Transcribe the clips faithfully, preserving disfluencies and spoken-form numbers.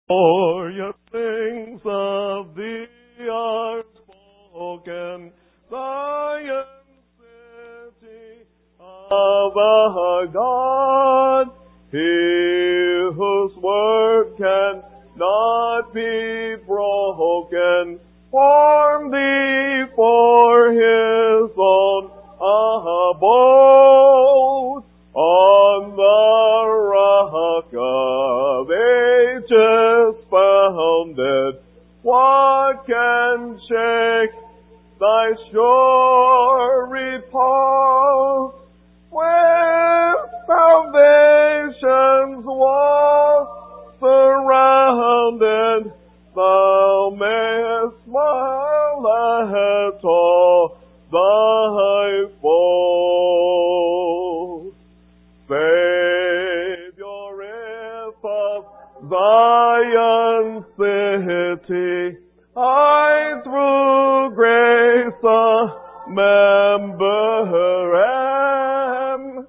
Glorious things of thee are spoken, Zion city of our God, He whose word can not be broken, formed thee for His own abode, on the rock of ages founded. What can shake thy sure repose? When salvation's walls surrounded, thou mayest smile at all thy foes. Savior, if of Zion city I through grace a member am,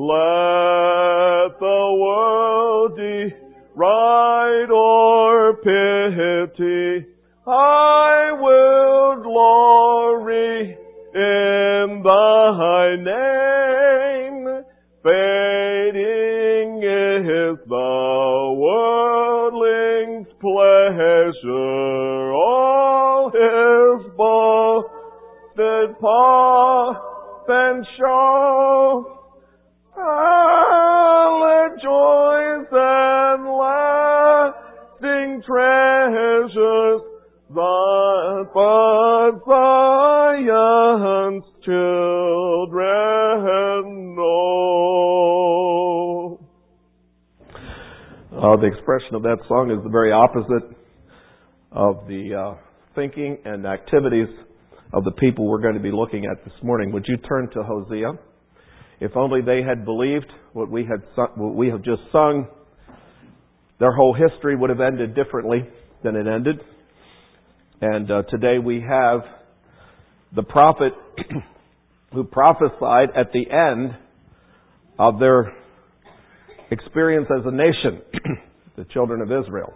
let the world deride or pity, I will glory in thy name. Fading is the worldling's pleasure, all his boasted pomp and show. Let joys and lasting treasures that but Zion's children know. Uh, the expression of that song is the very opposite of the uh, thinking and activities of the people we're going to be looking at this morning. Would you turn to Hosea? If only they had believed what we had su- what we have just sung, their whole history would have ended differently than it ended. And uh, today we have the prophet who prophesied at the end of their experience as a nation, the children of Israel.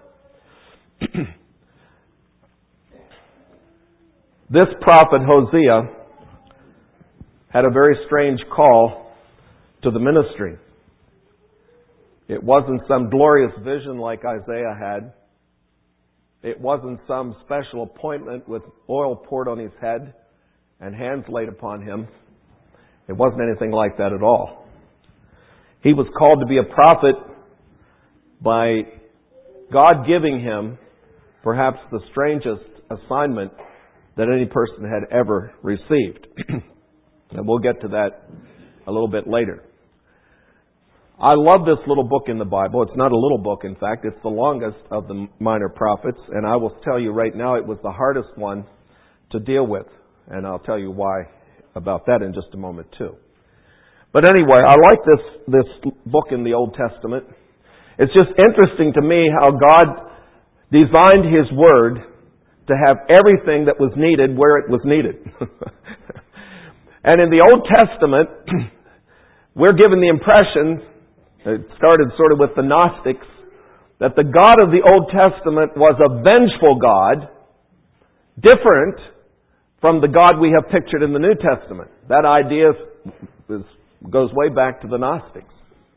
This prophet, Hosea, had a very strange call to the ministry. It wasn't some glorious vision like Isaiah had. It wasn't some special appointment with oil poured on his head and hands laid upon him. It wasn't anything like that at all. He was called to be a prophet by God giving him perhaps the strangest assignment that any person had ever received. And we'll get to that a little bit later. I love this little book in the Bible. It's not a little book, in fact. It's the longest of the minor prophets. And I will tell you right now, it was the hardest one to deal with. And I'll tell you why about that in just a moment, too. But anyway, I like this, this book in the Old Testament. It's just interesting to me how God designed His Word to have everything that was needed where it was needed. And in the Old Testament, we're given the impression, it started sort of with the Gnostics, that the God of the Old Testament was a vengeful God, different from the God we have pictured in the New Testament. That idea is, goes way back to the Gnostics.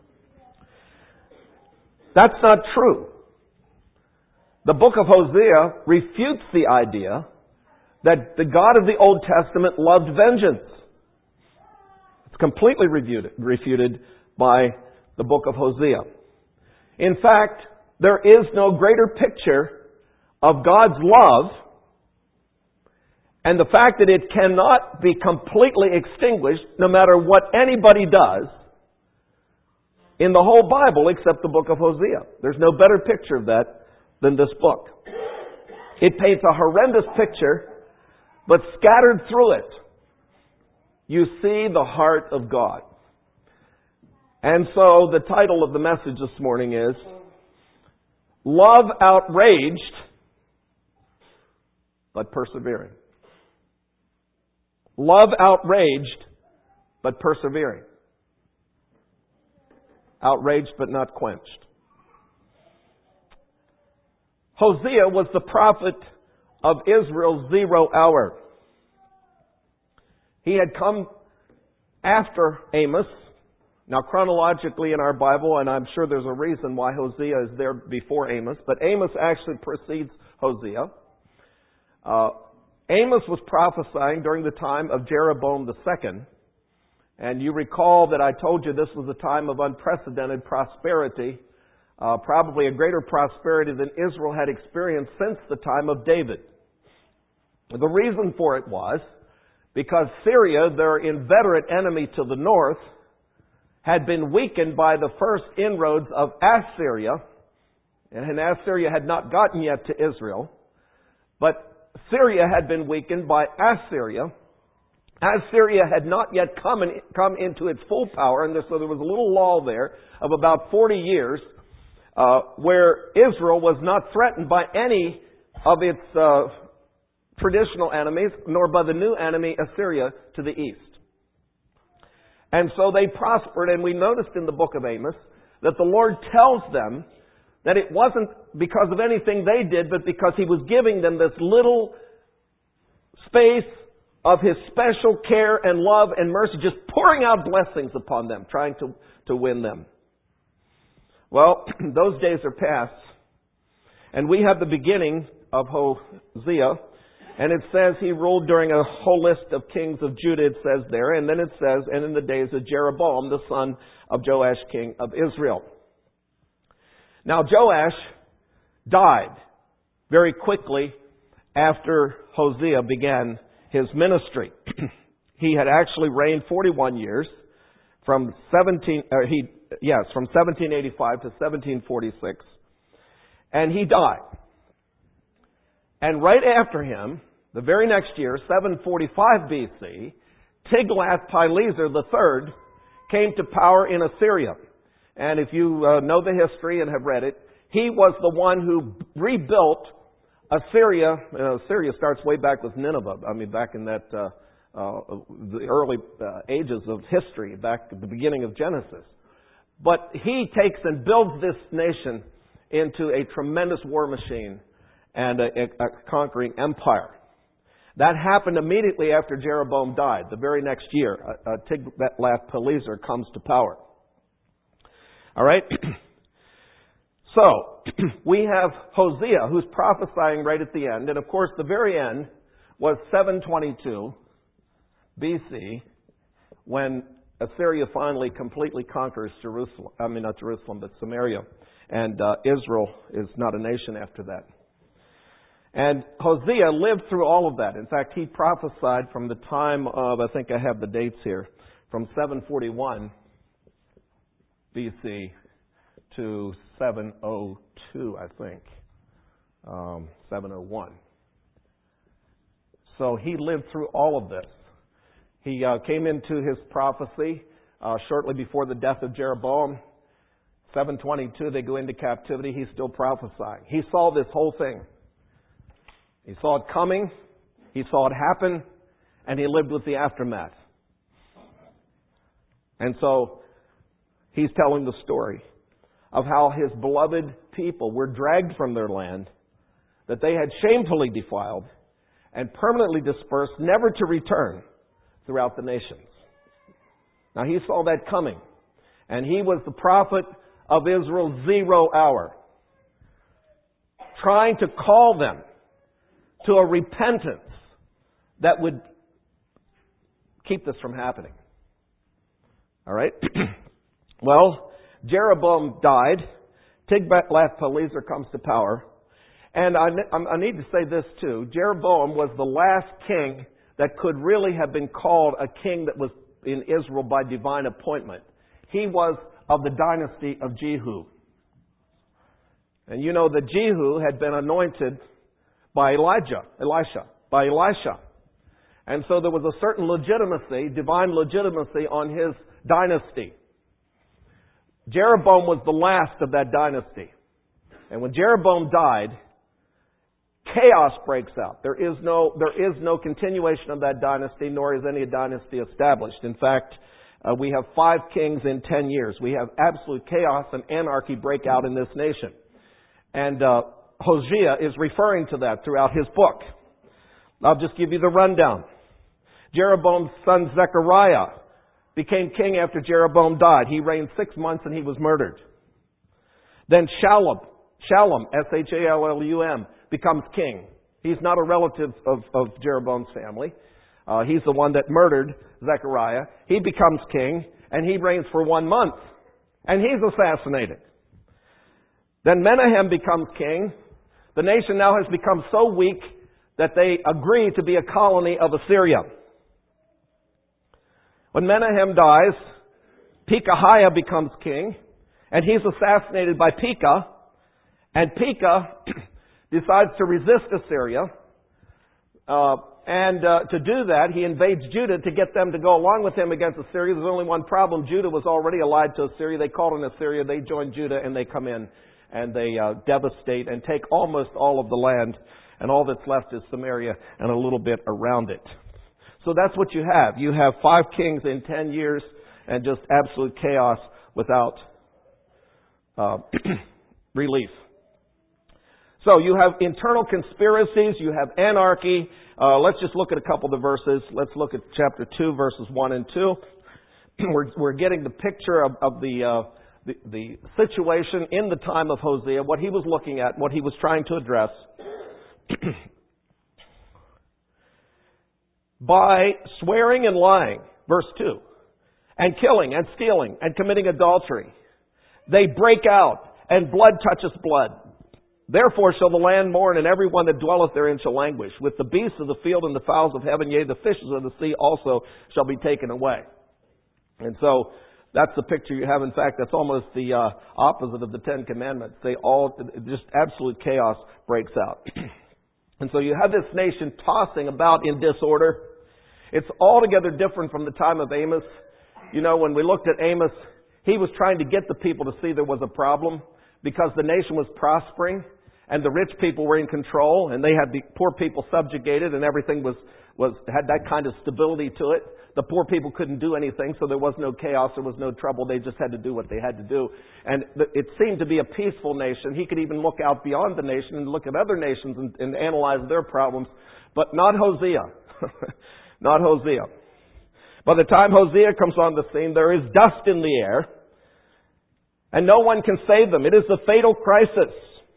That's not true. The book of Hosea refutes the idea that the God of the Old Testament loved vengeance. It's completely refuted, refuted by the book of Hosea. In fact, there is no greater picture of God's love and the fact that it cannot be completely extinguished no matter what anybody does in the whole Bible except the book of Hosea. There's no better picture of that than this book. It paints a horrendous picture, but scattered through it, you see the heart of God. And so the title of the message this morning is Love Outraged, but Persevering. Love outraged, but persevering. Outraged, but not quenched. Hosea was the prophet of Israel's zero hour. He had come after Amos. Now, chronologically in our Bible, and I'm sure there's a reason why Hosea is there before Amos, but Amos actually precedes Hosea. Uh, Amos was prophesying during the time of Jeroboam the second. And you recall that I told you this was a time of unprecedented prosperity, uh, probably a greater prosperity than Israel had experienced since the time of David. The reason for it was because Syria, their inveterate enemy to the north, had been weakened by the first inroads of Assyria, and Assyria had not gotten yet to Israel, but Syria had been weakened by Assyria. Assyria had not yet come, in, come into its full power, and so there was a little lull there of about forty years uh, where Israel was not threatened by any of its uh, traditional enemies, nor by the new enemy, Assyria, to the east. And so they prospered, and we noticed in the book of Amos that the Lord tells them that it wasn't because of anything they did, but because He was giving them this little space of His special care and love and mercy, just pouring out blessings upon them, trying to, to win them. Well, those days are past, and we have the beginning of Hosea. And it says he ruled during a whole list of kings of Judah, it says there. And then it says, and in the days of Jeroboam, the son of Joash, king of Israel. Now, Joash died very quickly after Hosea began his ministry. He had actually reigned forty-one years, from seventeen, uh, he, yes, from seventeen eighty-five to seventeen forty-six. And he died. And right after him, the very next year, seven forty-five B C, Tiglath-Pileser the third came to power in Assyria. And if you uh, know the history and have read it, he was the one who rebuilt Assyria. Uh, Assyria starts way back with Nineveh. I mean, back in that uh, uh, the early uh, ages of history, back at the beginning of Genesis. But he takes and builds this nation into a tremendous war machine and a, a, a conquering empire. That happened immediately after Jeroboam died. The very next year, uh, uh, Tiglath-Pileser comes to power. All right? So, we have Hosea, who's prophesying right at the end. And of course, the very end was seven twenty-two B C, when Assyria finally completely conquers Jerusalem. I mean, not Jerusalem, but Samaria. And uh, Israel is not a nation after that. And Hosea lived through all of that. In fact, he prophesied from the time of, I think I have the dates here, from seven forty-one B C to seven oh two, I think, um, seven oh one. So he lived through all of this. He uh, came into his prophecy uh, shortly before the death of Jeroboam. seven twenty-two, they go into captivity. He's still prophesying. He saw this whole thing. He saw it coming, he saw it happen, and he lived with the aftermath. And so, he's telling the story of how his beloved people were dragged from their land, that they had shamefully defiled, and permanently dispersed, never to return throughout the nations. Now, he saw that coming, and he was the prophet of Israel's zero hour, trying to call them to a repentance that would keep this from happening. All right? Well, Jeroboam died. Tiglath-Pileser comes to power. And I, I need to say this too. Jeroboam was the last king that could really have been called a king that was in Israel by divine appointment. He was of the dynasty of Jehu. And you know that Jehu had been anointed by Elijah, Elisha, by Elisha. And so there was a certain legitimacy, divine legitimacy on his dynasty. Jeroboam was the last of that dynasty. And when Jeroboam died, chaos breaks out. There is no, there is no continuation of that dynasty, nor is any dynasty established. In fact, uh, we have five kings in ten years. We have absolute chaos and anarchy break out in this nation. And uh, Hosea is referring to that throughout his book. I'll just give you the rundown. Jeroboam's son Zechariah became king after Jeroboam died. He reigned six months and he was murdered. Then Shallum, Shallum, S H A L L U M, becomes king. He's not a relative of, of Jeroboam's family. Uh, he's the one that murdered Zechariah. He becomes king and he reigns for one month. And he's assassinated. Then Menahem becomes king. The nation now has become so weak that they agree to be a colony of Assyria. When Menahem dies, Pekahiah becomes king, and he's assassinated by Pekah, and Pekah decides to resist Assyria, uh, and uh, to do that, he invades Judah to get them to go along with him against Assyria. There's only one problem. Judah was already allied to Assyria. They called on Assyria. They join Judah, and they come in, and they uh, devastate and take almost all of the land, and all that's left is Samaria and a little bit around it. So that's what you have. You have five kings in ten years and just absolute chaos without uh, relief. So you have internal conspiracies, you have anarchy. Uh, let's just look at a couple of the verses. Let's look at chapter two, verses one and two. we're, we're getting the picture of, of the, uh, the, the situation in the time of Hosea, what he was looking at, what he was trying to address. By swearing and lying, verse two, and killing and stealing and committing adultery, they break out, and blood touches blood. Therefore shall the land mourn, and every one that dwelleth therein shall languish. With the beasts of the field and the fowls of heaven, yea, the fishes of the sea also shall be taken away. And so that's the picture you have. In fact, that's almost the uh, opposite of the Ten Commandments. They all, just absolute chaos breaks out. And so you have this nation tossing about in disorder. It's altogether different from the time of Amos. You know, when we looked at Amos, he was trying to get the people to see there was a problem because the nation was prospering and the rich people were in control and they had the poor people subjugated and everything was, was had that kind of stability to it. The poor people couldn't do anything, so there was no chaos, there was no trouble. They just had to do what they had to do. And it seemed to be a peaceful nation. He could even look out beyond the nation and look at other nations and, and analyze their problems. But not Hosea. Not Hosea. By the time Hosea comes on the scene, there is dust in the air, and no one can save them. It is the fatal crisis.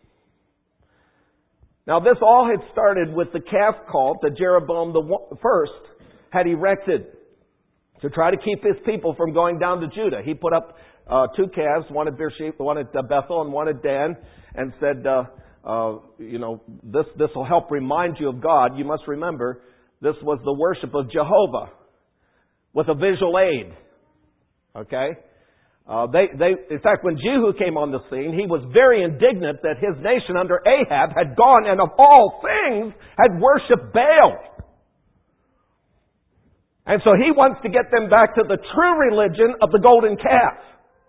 Now, this all had started with the calf cult that Jeroboam the first had erected to try to keep his people from going down to Judah. He put up uh, two calves, one at Beersheba, one at uh, Bethel, and one at Dan, and said, uh, uh, you know, this this will help remind you of God. You must remember, this was the worship of Jehovah with a visual aid. Okay? Uh, they, they, in fact, when Jehu came on the scene, he was very indignant that his nation under Ahab had gone and of all things had worshipped Baal. And so he wants to get them back to the true religion of the golden calf.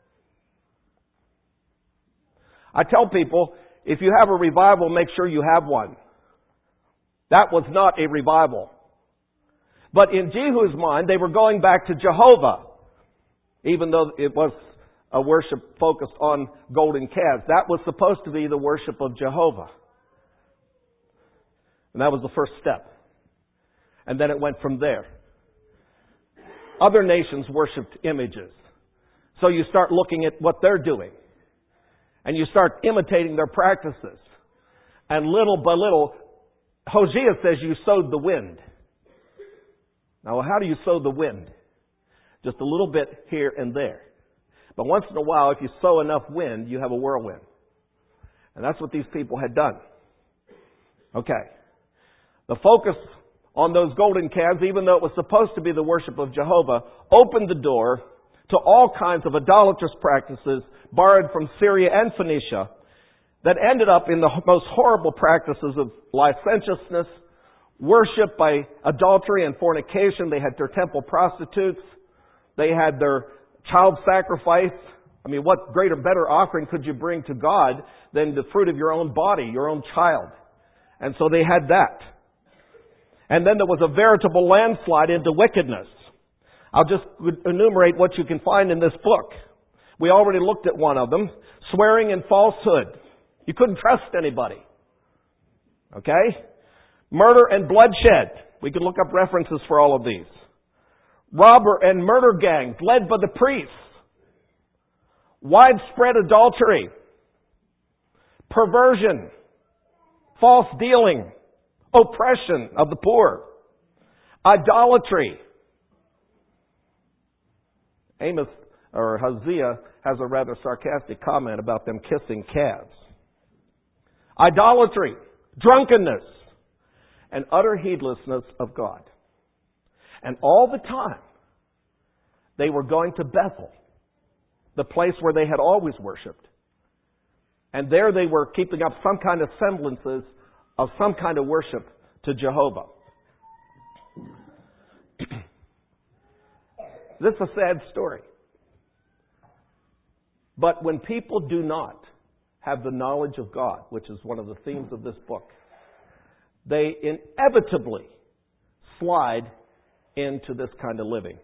I tell people, if you have a revival, make sure you have one. That was not a revival. But in Jehu's mind, they were going back to Jehovah, even though it was a worship focused on golden calves. That was supposed to be the worship of Jehovah. And that was the first step. And then it went from there. Other nations worshipped images. So you start looking at what they're doing. And you start imitating their practices. And little by little, Hosea says you sowed the wind. Now, how do you sow the wind? Just a little bit here and there. But once in a while, if you sow enough wind, you have a whirlwind. And that's what these people had done. Okay. The focus on those golden calves, even though it was supposed to be the worship of Jehovah, opened the door to all kinds of idolatrous practices borrowed from Syria and Phoenicia that ended up in the most horrible practices of licentiousness, worship by adultery and fornication. They had their temple prostitutes. They had their child sacrifice. I mean, what greater, better offering could you bring to God than the fruit of your own body, your own child? And so they had that. And then there was a veritable landslide into wickedness. I'll just enumerate what you can find in this book. We already looked at one of them. Swearing and falsehood. You couldn't trust anybody. Okay? Murder and bloodshed. We can look up references for all of these. Robber and murder gangs led by the priests. Widespread adultery. Perversion. False dealing. Oppression of the poor. Idolatry. Amos or Hosea has a rather sarcastic comment about them kissing calves. Idolatry, drunkenness, and utter heedlessness of God. And all the time, they were going to Bethel, the place where they had always worshipped. And there they were keeping up some kind of semblances of some kind of worship to Jehovah. This is a sad story. But when people do not have the knowledge of God, which is one of the themes of this book, they inevitably slide into this kind of living.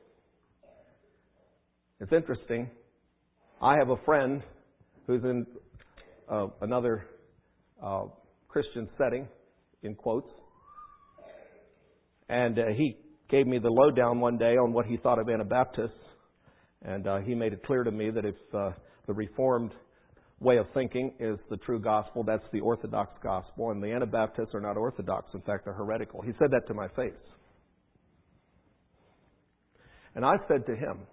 It's interesting. I have a friend who's in uh, another uh, Christian setting, in quotes, and uh, he gave me the lowdown one day on what he thought of Anabaptists, and uh, he made it clear to me that if uh, the Reformed way of thinking is the true gospel, that's the Orthodox gospel, and the Anabaptists are not Orthodox. In fact, they're heretical. He said that to my face. And I said to him,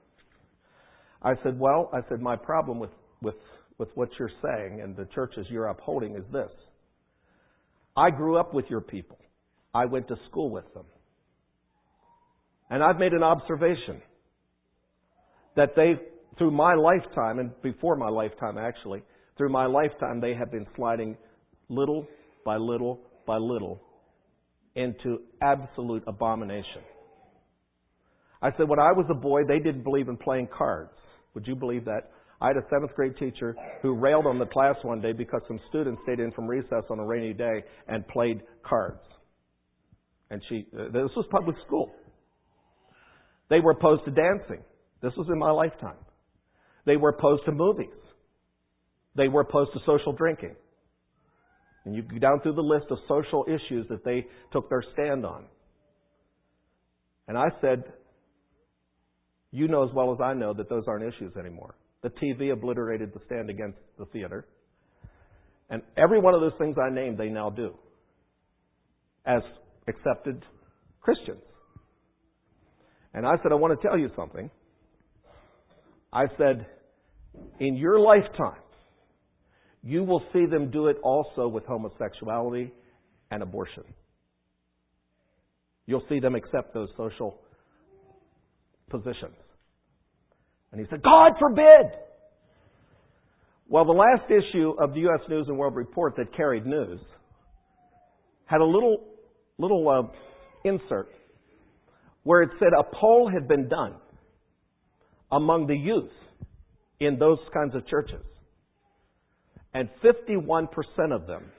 I said, well, I said, my problem with, with, with what you're saying and the churches you're upholding is this. I grew up with your people. I went to school with them. And I've made an observation that they, through my lifetime, and before my lifetime actually, through my lifetime they have been sliding little by little by little into absolute abomination. I said, when I was a boy, they didn't believe in playing cards. Would you believe that? I had a seventh grade teacher who railed on the class one day because some students stayed in from recess on a rainy day and played cards. And she, uh, this was public school. They were opposed to dancing. This was in my lifetime. They were opposed to movies. They were opposed to social drinking. And you go down through the list of social issues that they took their stand on. And I said, you know as well as I know that those aren't issues anymore. The T V obliterated the stand against the theater. And every one of those things I named, they now do as accepted Christians. And I said, I want to tell you something. I said, in your lifetime, you will see them do it also with homosexuality and abortion. You'll see them accept those social positions. And he said, God forbid! Well, the last issue of the U S News and World Report that carried news had a little, little uh, insert where it said a poll had been done among the youth in those kinds of churches. And fifty-one percent of them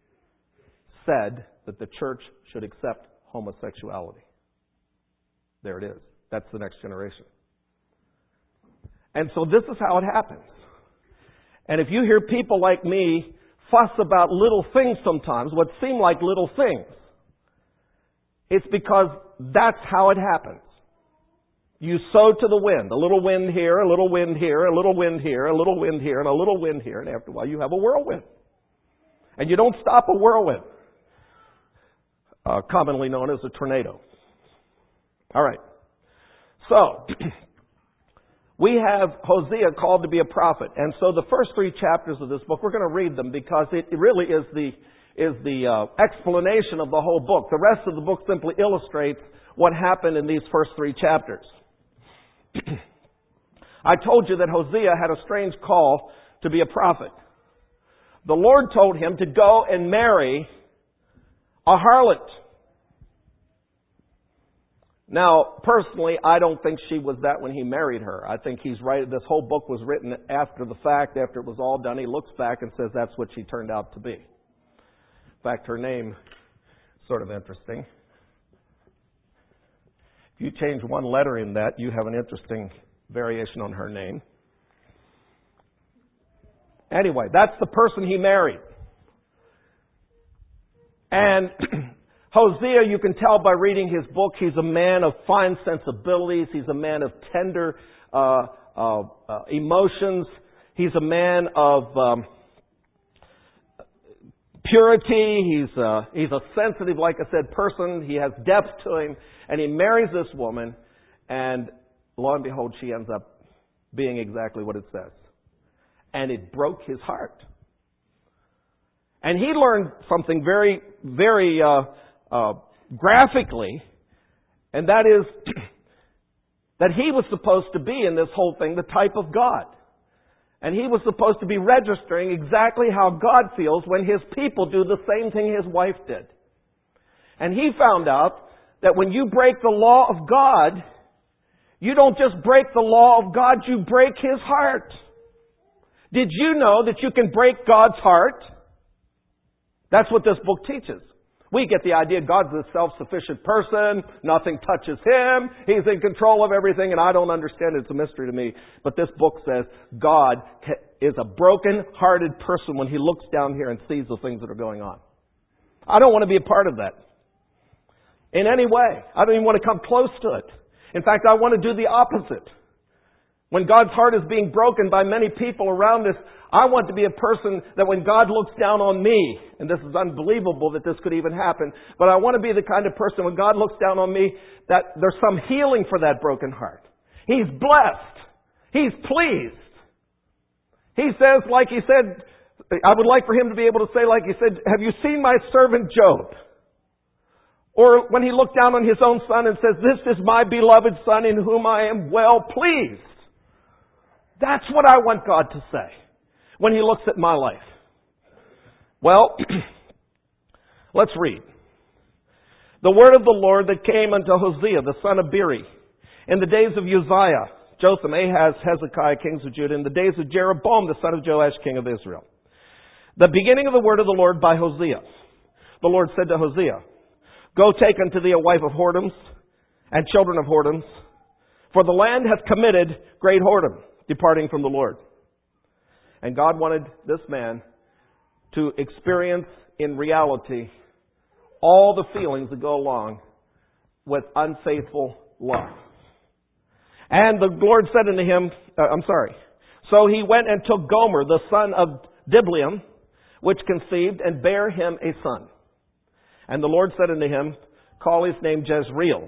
said that the church should accept homosexuality. There it is. That's the next generation. And so this is how it happens. And if you hear people like me fuss about little things sometimes, what seem like little things, it's because that's how it happens. You sow to the wind. A little wind here, a little wind here, a little wind here, a little wind here, and a little wind here. And after a while, you have a whirlwind. And you don't stop a whirlwind. Uh, commonly known as a tornado. All right. So, we have Hosea called to be a prophet. And so the first three chapters of this book, we're going to read them because it really is the is the uh, explanation of the whole book. The rest of the book simply illustrates what happened in these first three chapters. I told you that Hosea had a strange call to be a prophet. The Lord told him to go and marry a harlot. Now, personally, I don't think she was that when he married her. I think he's right. This whole book was written after the fact, after it was all done. He looks back and says that's what she turned out to be. In fact, her name is sort of interesting. If you change one letter in that, you have an interesting variation on her name. Anyway, that's the person he married. And Hosea, you can tell by reading his book, he's a man of fine sensibilities. He's a man of tender uh, uh, uh, emotions. He's a man of um, purity. He's a, he's a sensitive, like I said, person. He has depth to him. And he marries this woman, and lo and behold, she ends up being exactly what it says. And it broke his heart. And he learned something very, very uh, uh, graphically, and that is that he was supposed to be in this whole thing the type of God. And he was supposed to be registering exactly how God feels when His people do the same thing His wife did. And he found out that when you break the law of God, you don't just break the law of God, you break His heart. Did you know that you can break God's heart? That's what this book teaches. We get the idea God's a self-sufficient person, nothing touches Him, He's in control of everything, and I don't understand it. It's a mystery to me. But this book says God is a broken-hearted person when He looks down here and sees the things that are going on. I don't want to be a part of that in any way. I don't even want to come close to it. In fact, I want to do the opposite. When God's heart is being broken by many people around us, I want to be a person that when God looks down on me, and this is unbelievable that this could even happen, but I want to be the kind of person when God looks down on me that there's some healing for that broken heart. He's blessed. He's pleased. He says, like He said, I would like for Him to be able to say, like He said, have you seen my servant Job? Or when He looked down on His own Son and says, this is my beloved Son in whom I am well pleased. That's what I want God to say when He looks at my life. Well, let's read. The word of the Lord that came unto Hosea, the son of Beeri, in the days of Uzziah, Jotham, Ahaz, Hezekiah, kings of Judah, in the days of Jeroboam, the son of Joash, king of Israel. The beginning of the word of the Lord by Hosea. The Lord said to Hosea, go take unto thee a wife of whoredoms and children of whoredoms, for the land hath committed great whoredom, departing from the Lord. And God wanted this man to experience in reality all the feelings that go along with unfaithful love. And the Lord said unto him, uh, I'm sorry. So he went and took Gomer, the son of Diblaim, which conceived and bare him a son. And the Lord said unto him, call his name Jezreel.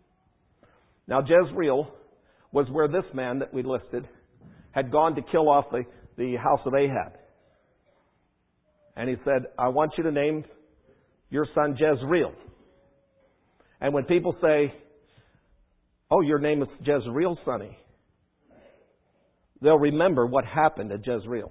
Now Jezreel was where this man that we listed had gone to kill off the, the house of Ahab. And he said, I want you to name your son Jezreel. And when people say, oh, your name is Jezreel, sonny, they'll remember what happened at Jezreel.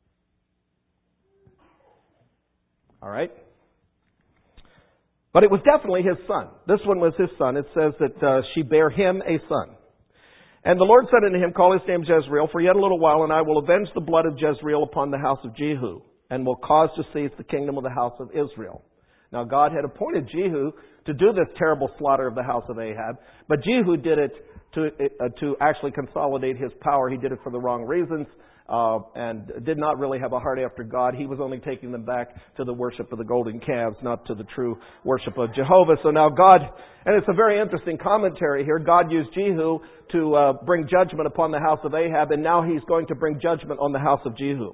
All right? But it was definitely his son. This one was his son. It says that uh, she bare him a son. And the Lord said unto him, call his name Jezreel, for yet a little while, and I will avenge the blood of Jezreel upon the house of Jehu, and will cause to cease the kingdom of the house of Israel. Now God had appointed Jehu to do this terrible slaughter of the house of Ahab, but Jehu did it to, uh, to actually consolidate his power. He did it for the wrong reasons. Uh, and did not really have a heart after God. He was only taking them back to the worship of the golden calves, not to the true worship of Jehovah. So now God, and it's a very interesting commentary here, God used Jehu to uh, bring judgment upon the house of Ahab, and now He's going to bring judgment on the house of Jehu.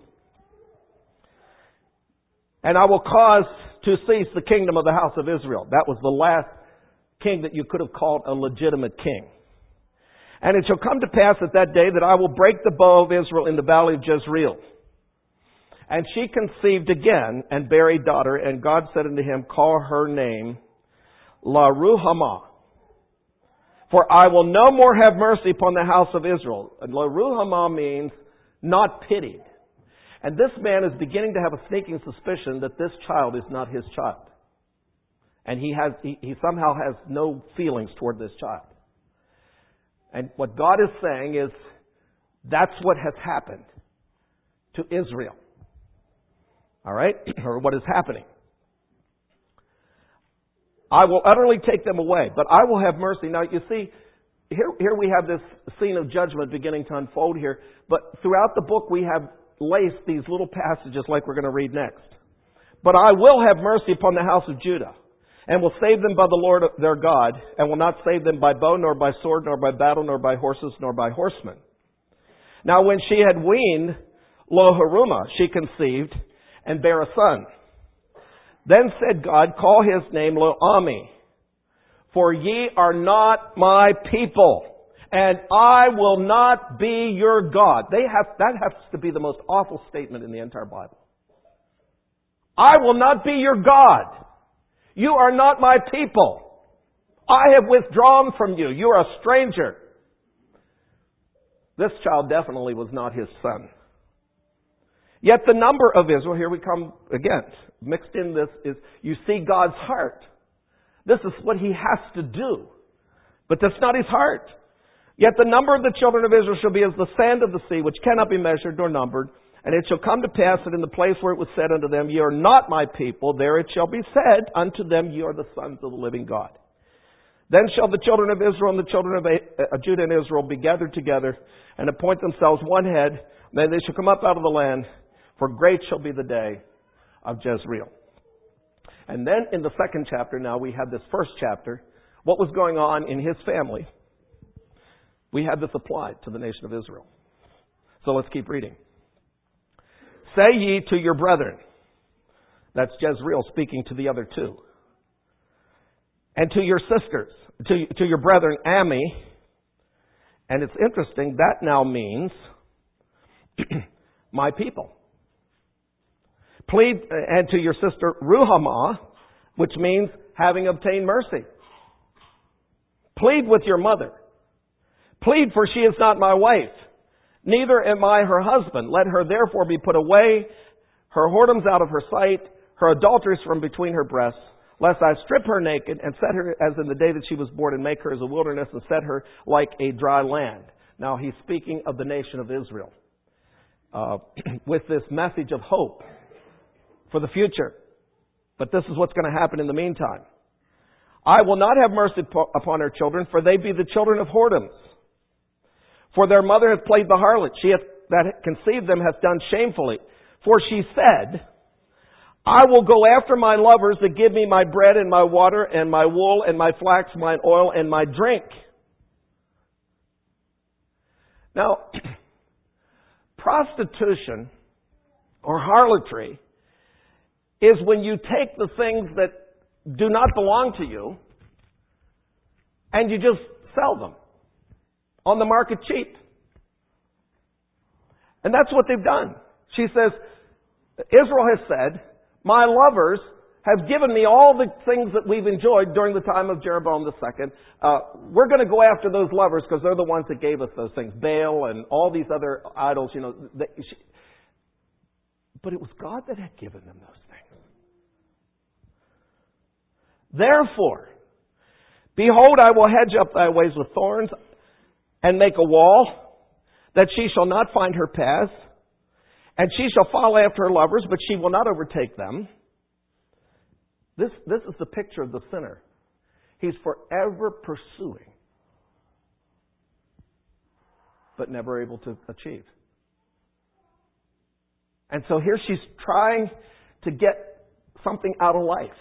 And I will cause to cease the kingdom of the house of Israel. That was the last king that you could have called a legitimate king. And it shall come to pass at that day that I will break the bow of Israel in the valley of Jezreel. And she conceived again and bare a daughter. And God said unto him, call her name La-ruhamah. For I will no more have mercy upon the house of Israel. And La-ruhamah means not pitied. And this man is beginning to have a sneaking suspicion that this child is not his child. And he has he, he somehow has no feelings toward this child. And what God is saying is, that's what has happened to Israel. All right? Or what is happening. I will utterly take them away, but I will have mercy. Now, you see, here, here we have this scene of judgment beginning to unfold here, but throughout the book we have laced these little passages like we're going to read next. But I will have mercy upon the house of Judah, and will save them by the Lord their God, and will not save them by bow, nor by sword, nor by battle, nor by horses, nor by horsemen. Now when she had weaned Lo-Harumah, she conceived, and bare a son. Then said God, call his name Lo-Ami, for ye are not my people, and I will not be your God. They have, that has to be the most awful statement in the entire Bible. I will not be your God. You are not my people. I have withdrawn from you. You are a stranger. This child definitely was not his son. Yet the number of Israel, here we come again, mixed in this is, you see God's heart. This is what he has to do. But that's not his heart. Yet the number of the children of Israel shall be as the sand of the sea, which cannot be measured nor numbered. And it shall come to pass that in the place where it was said unto them, ye are not my people, there it shall be said unto them, ye are the sons of the living God. Then shall the children of Israel and the children of Judah and Israel be gathered together, and appoint themselves one head. Then they shall come up out of the land, for great shall be the day of Jezreel. And then in the second chapter, now we have this first chapter, what was going on in his family. We had this applied to the nation of Israel. So let's keep reading. Say ye to your brethren, that's Jezreel speaking to the other two, and to your sisters, to, to your brethren, Ami, and it's interesting, that now means my people. Plead, and to your sister, Ruhamah, which means having obtained mercy. Plead with your mother. Plead, for she is not my wife. Neither am I her husband. Let her therefore be put away, her whoredoms out of her sight, her adulteries from between her breasts, lest I strip her naked and set her as in the day that she was born, and make her as a wilderness and set her like a dry land. Now he's speaking of the nation of Israel uh, with this message of hope for the future. But this is what's going to happen in the meantime. I will not have mercy upon her children, for they be the children of whoredoms. For their mother hath played the harlot. She hath, that conceived them hath done shamefully. For she said, I will go after my lovers that give me my bread and my water and my wool and my flax, mine oil and my drink. Now, prostitution or harlotry is when you take the things that do not belong to you and you just sell them on the market cheap. And that's what they've done. She says, Israel has said, my lovers have given me all the things that we've enjoyed during the time of Jeroboam the second. Uh, we're going to go after those lovers because they're the ones that gave us those things. Baal and all these other idols, you know. They, she, but it was God that had given them those things. Therefore, behold, I will hedge up thy ways with thorns, and make a wall, that she shall not find her path, and she shall follow after her lovers, but she will not overtake them. This, this is the picture of the sinner. He's forever pursuing, but never able to achieve. And so here she's trying to get something out of life.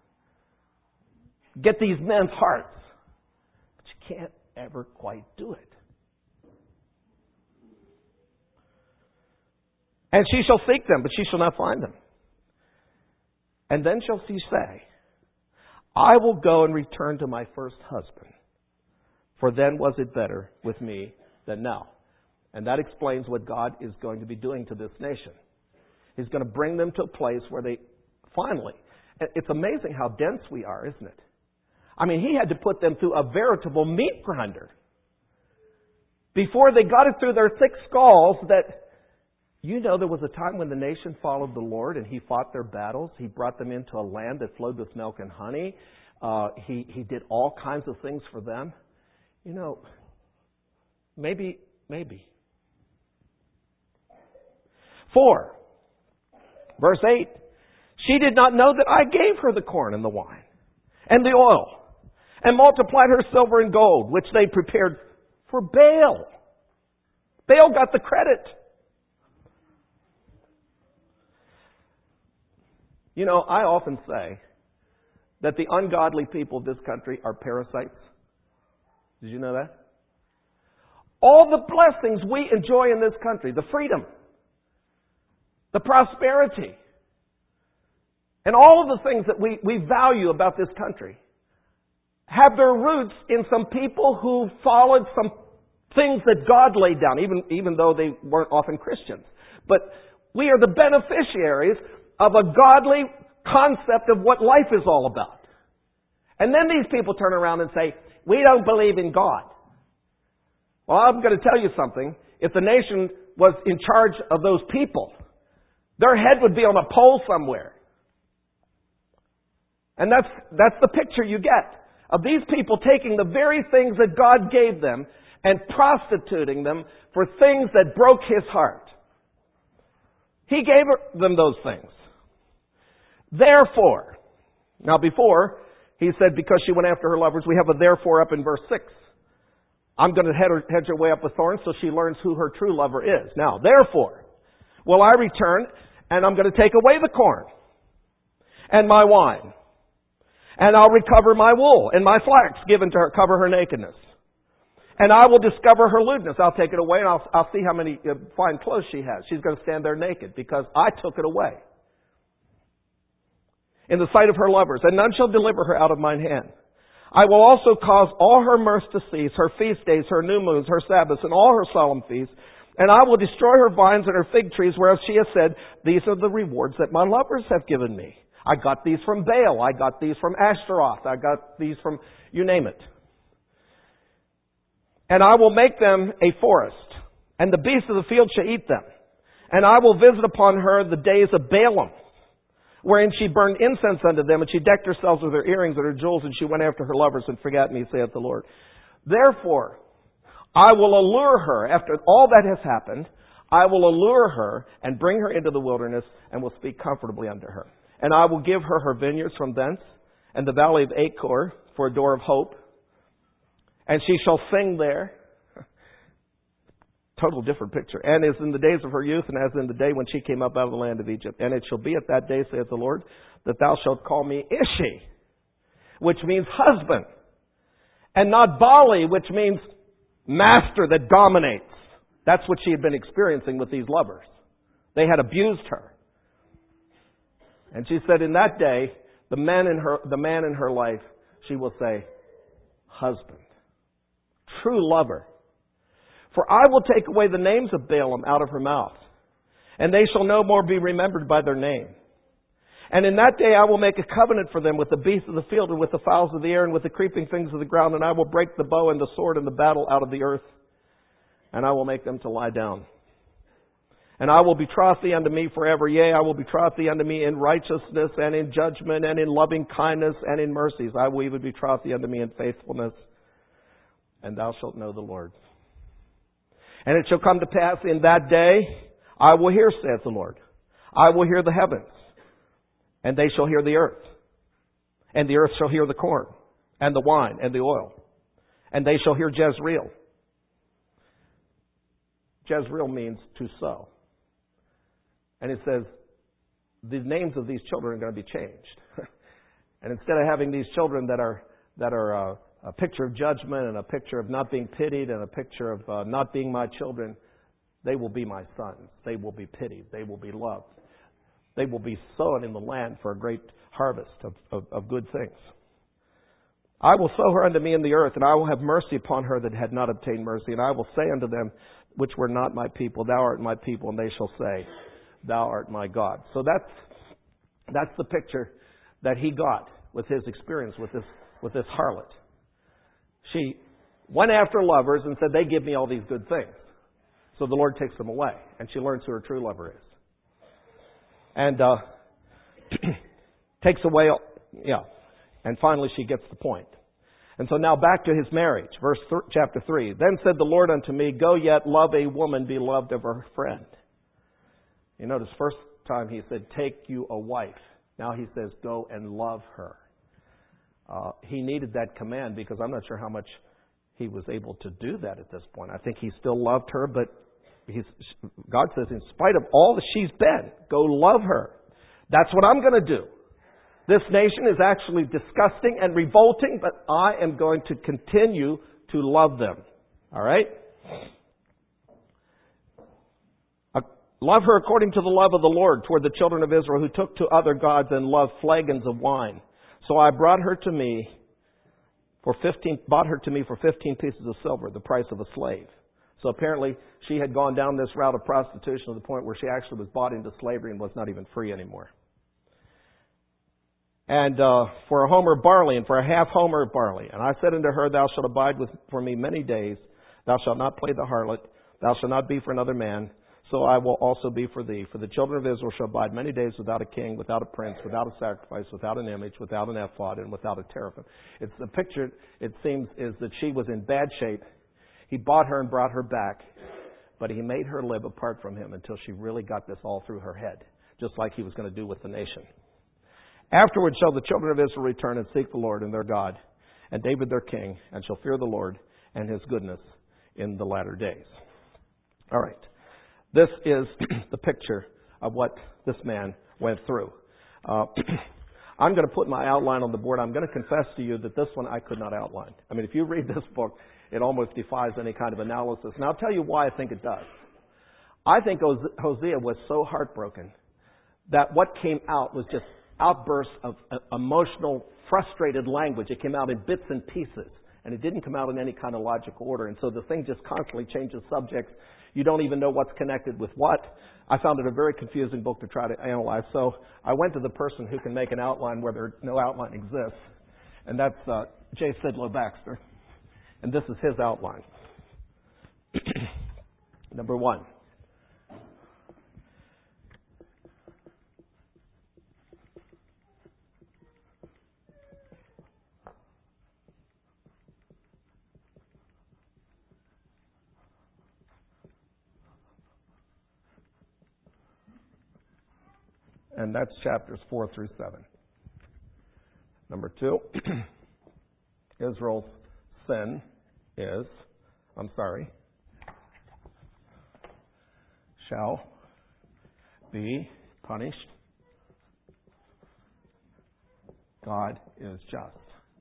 Get these men's hearts. But she can't ever quite do it. And she shall seek them, but she shall not find them. And then shall she say, I will go and return to my first husband, for then was it better with me than now. And that explains what God is going to be doing to this nation. He's going to bring them to a place where they finally, it's amazing how dense we are, isn't it? I mean, he had to put them through a veritable meat grinder before they got it through their thick skulls that, you know, there was a time when the nation followed the Lord and he fought their battles. He brought them into a land that flowed with milk and honey. Uh, he, he did all kinds of things for them. You know, maybe, maybe. Four, verse eight. She did not know that I gave her the corn and the wine and the oil and multiplied her silver and gold, which they prepared for Baal. Baal got the credit. You know, I often say that the ungodly people of this country are parasites. Did you know that? All the blessings we enjoy in this country, the freedom, the prosperity, and all of the things that we, we value about this country have their roots in some people who followed some things that God laid down, even, even though they weren't often Christians. But we are the beneficiaries of a godly concept of what life is all about. And then these people turn around and say, we don't believe in God. Well, I'm going to tell you something. If the nation was in charge of those people, their head would be on a pole somewhere. And that's, that's the picture you get of these people taking the very things that God gave them and prostituting them for things that broke His heart. He gave them those things. Therefore, now before, He said because she went after her lovers, we have a therefore up in verse six. I'm going to hedge her, hedge her way up with thorns so she learns who her true lover is. Now, therefore, will I return and I'm going to take away the corn and my wine. And I'll recover my wool and my flax given to her, cover her nakedness. And I will discover her lewdness. I'll take it away and I'll, I'll see how many uh, fine clothes she has. She's going to stand there naked because I took it away. In the sight of her lovers, and none shall deliver her out of mine hand. I will also cause all her mirth to cease, her feast days, her new moons, her Sabbaths, and all her solemn feasts. And I will destroy her vines and her fig trees, whereas she has said, these are the rewards that my lovers have given me. I got these from Baal. I got these from Ashtaroth. I got these from, you name it. And I will make them a forest, and the beasts of the field shall eat them. And I will visit upon her the days of Balaam, wherein she burned incense unto them, and she decked herself with her earrings and her jewels, and she went after her lovers and forgot me, saith the Lord. Therefore, I will allure her, after all that has happened, I will allure her and bring her into the wilderness and will speak comfortably unto her. And I will give her her vineyards from thence, and the valley of Achor for a door of hope. And she shall sing there. Total different picture. And as in the days of her youth, and as in the day when she came up out of the land of Egypt. And it shall be at that day, saith the Lord, that thou shalt call me Ishi, which means husband, and not Bali, which means master that dominates. That's what she had been experiencing with these lovers. They had abused her. And she said, in that day, the man in her, the man in her life, she will say, husband, true lover. For I will take away the names of Balaam out of her mouth, and they shall no more be remembered by their name. And in that day I will make a covenant for them with the beasts of the field and with the fowls of the air and with the creeping things of the ground, and I will break the bow and the sword and the battle out of the earth, and I will make them to lie down. And I will betroth thee unto me forever. Yea, I will betroth thee unto me in righteousness and in judgment and in loving kindness and in mercies. I will even betroth thee unto me in faithfulness, and thou shalt know the Lord. And it shall come to pass in that day, I will hear, saith the Lord. I will hear the heavens, and they shall hear the earth. And the earth shall hear the corn, and the wine, and the oil. And they shall hear Jezreel. Jezreel means to sow. And it says, the names of these children are going to be changed. And instead of having these children that are, that are, uh, a picture of judgment and a picture of not being pitied and a picture of uh, not being my children, they will be my sons. They will be pitied. They will be loved. They will be sown in the land for a great harvest of, of, of good things. I will sow her unto me in the earth, and I will have mercy upon her that had not obtained mercy. And I will say unto them which were not my people, thou art my people, and they shall say, thou art my God. So that's that's the picture that he got with his experience with this with this harlot. She went after lovers and said, they give me all these good things. So the Lord takes them away. And she learns who her true lover is. And uh, takes away, yeah. And finally she gets the point. And so now back to his marriage. Verse th- chapter three. Then said the Lord unto me, go yet, love a woman beloved of her friend. You notice first time he said, take you a wife. Now he says, go and love her. Uh, he needed that command because I'm not sure how much he was able to do that at this point. I think he still loved her, but he's, God says, in spite of all that she's been, go love her. That's what I'm going to do. This nation is actually disgusting and revolting, but I am going to continue to love them. All right? Love her according to the love of the Lord toward the children of Israel who took to other gods and loved flagons of wine. So I brought her to me for fifteen, bought her to me for fifteen pieces of silver, the price of a slave. So apparently she had gone down this route of prostitution to the point where she actually was bought into slavery and was not even free anymore. And uh, for a homer of barley, and for a half homer of barley. And I said unto her, Thou shalt abide with for me many days. Thou shalt not play the harlot. Thou shalt not be for another man. So I will also be for thee. For the children of Israel shall abide many days without a king, without a prince, without a sacrifice, without an image, without an ephod, and without a teraphim. It's the picture, it seems, is that she was in bad shape. He bought her and brought her back, but he made her live apart from him until she really got this all through her head, just like he was going to do with the nation. Afterward shall the children of Israel return and seek the Lord and their God, and David their king, and shall fear the Lord and his goodness in the latter days. All right. This is the picture of what this man went through. Uh, I'm going to put my outline on the board. I'm going to confess to you that this one I could not outline. I mean, if you read this book, it almost defies any kind of analysis. And I'll tell you why I think it does. I think Hosea was so heartbroken that what came out was just outbursts of emotional, frustrated language. It came out in bits and pieces. And it didn't come out in any kind of logical order. And so the thing just constantly changes subjects. You don't even know what's connected with what. I found it a very confusing book to try to analyze. So I went to the person who can make an outline where there, no outline exists. And that's uh, J. Sidlow Baxter. And this is his outline. Number one. And that's chapters four through seven. Number two, Israel's sin is, I'm sorry, shall be punished. God is just.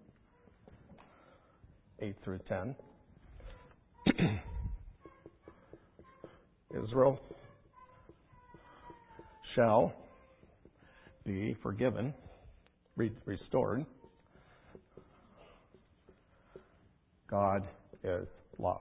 eight through ten. Israel shall be forgiven, re- restored. God is love.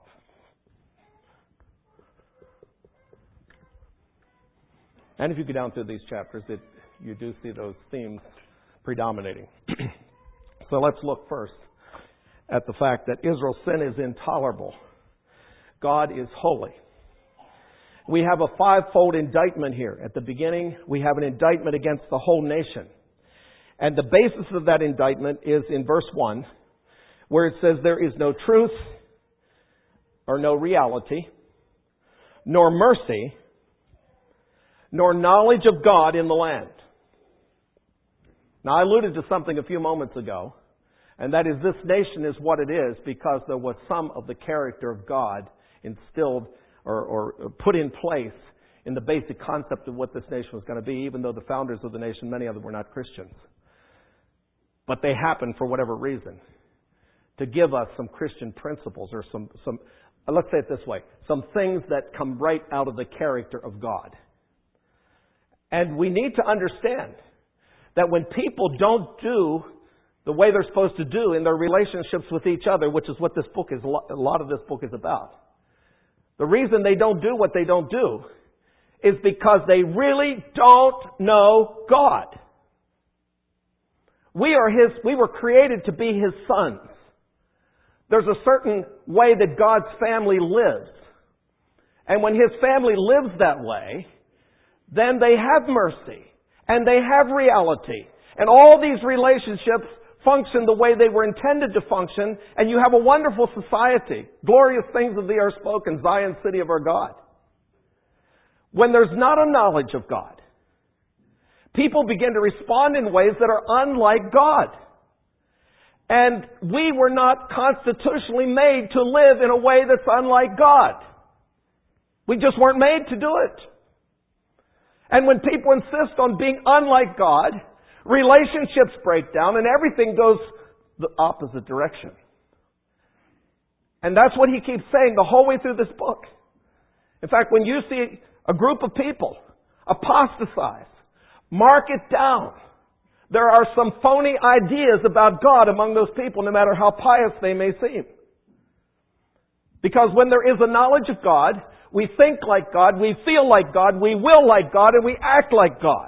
And if you go down through these chapters, it, you do see those themes predominating. So let's look first at the fact that Israel's sin is intolerable. God is holy. We have a fivefold indictment here. At the beginning, we have an indictment against the whole nation. And the basis of that indictment is in verse one, where it says there is no truth or no reality, nor mercy, nor knowledge of God in the land. Now, I alluded to something a few moments ago, and that is this nation is what it is because there was some of the character of God instilled Or, or put in place in the basic concept of what this nation was going to be, even though the founders of the nation, many of them were not Christians. But they happened, for whatever reason, to give us some Christian principles or some, some, let's say it this way, some things that come right out of the character of God. And we need to understand that when people don't do the way they're supposed to do in their relationships with each other, which is what this book is, a lot of this book is about. The reason they don't do what they don't do is because they really don't know God. We are His, we were created to be His sons. There's a certain way that God's family lives. And when His family lives that way, then they have mercy and they have reality. And all these relationships function the way they were intended to function, and you have a wonderful society. Glorious things of thee are spoken, Zion, city of our God. When there's not a knowledge of God, people begin to respond in ways that are unlike God. And we were not constitutionally made to live in a way that's unlike God. We just weren't made to do it. And when people insist on being unlike God, Relationships break down and everything goes the opposite direction. And that's what he keeps saying the whole way through this book. In fact, when you see a group of people apostatize, mark it down. There are some phony ideas about God among those people, no matter how pious they may seem. Because when there is a knowledge of God, we think like God, we feel like God, we will like God, and we act like God.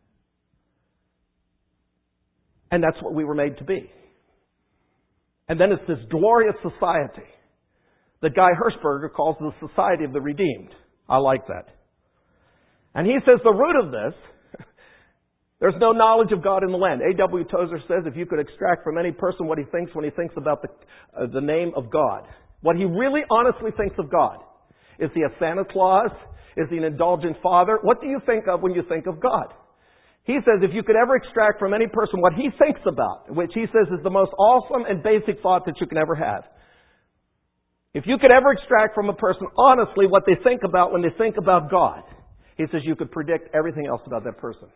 And that's what we were made to be. And then it's this glorious society that Guy Hirschberger calls the Society of the Redeemed. I like that. And he says the root of this, there's no knowledge of God in the land. A W Tozer says if you could extract from any person what he thinks when he thinks about the, uh, the name of God, what he really honestly thinks of God. Is he a Santa Claus? Is he an indulgent father? What do you think of when you think of God? He says if you could ever extract from any person what he thinks about, which he says is the most awesome and basic thought that you can ever have. If you could ever extract from a person honestly what they think about when they think about God, he says you could predict everything else about that person.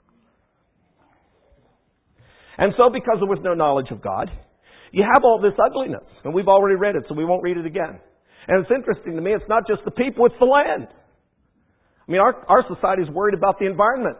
And so because there was no knowledge of God, you have all this ugliness. And we've already read it, so we won't read it again. And it's interesting to me, it's not just the people, it's the land. I mean, our, our society is worried about the environment.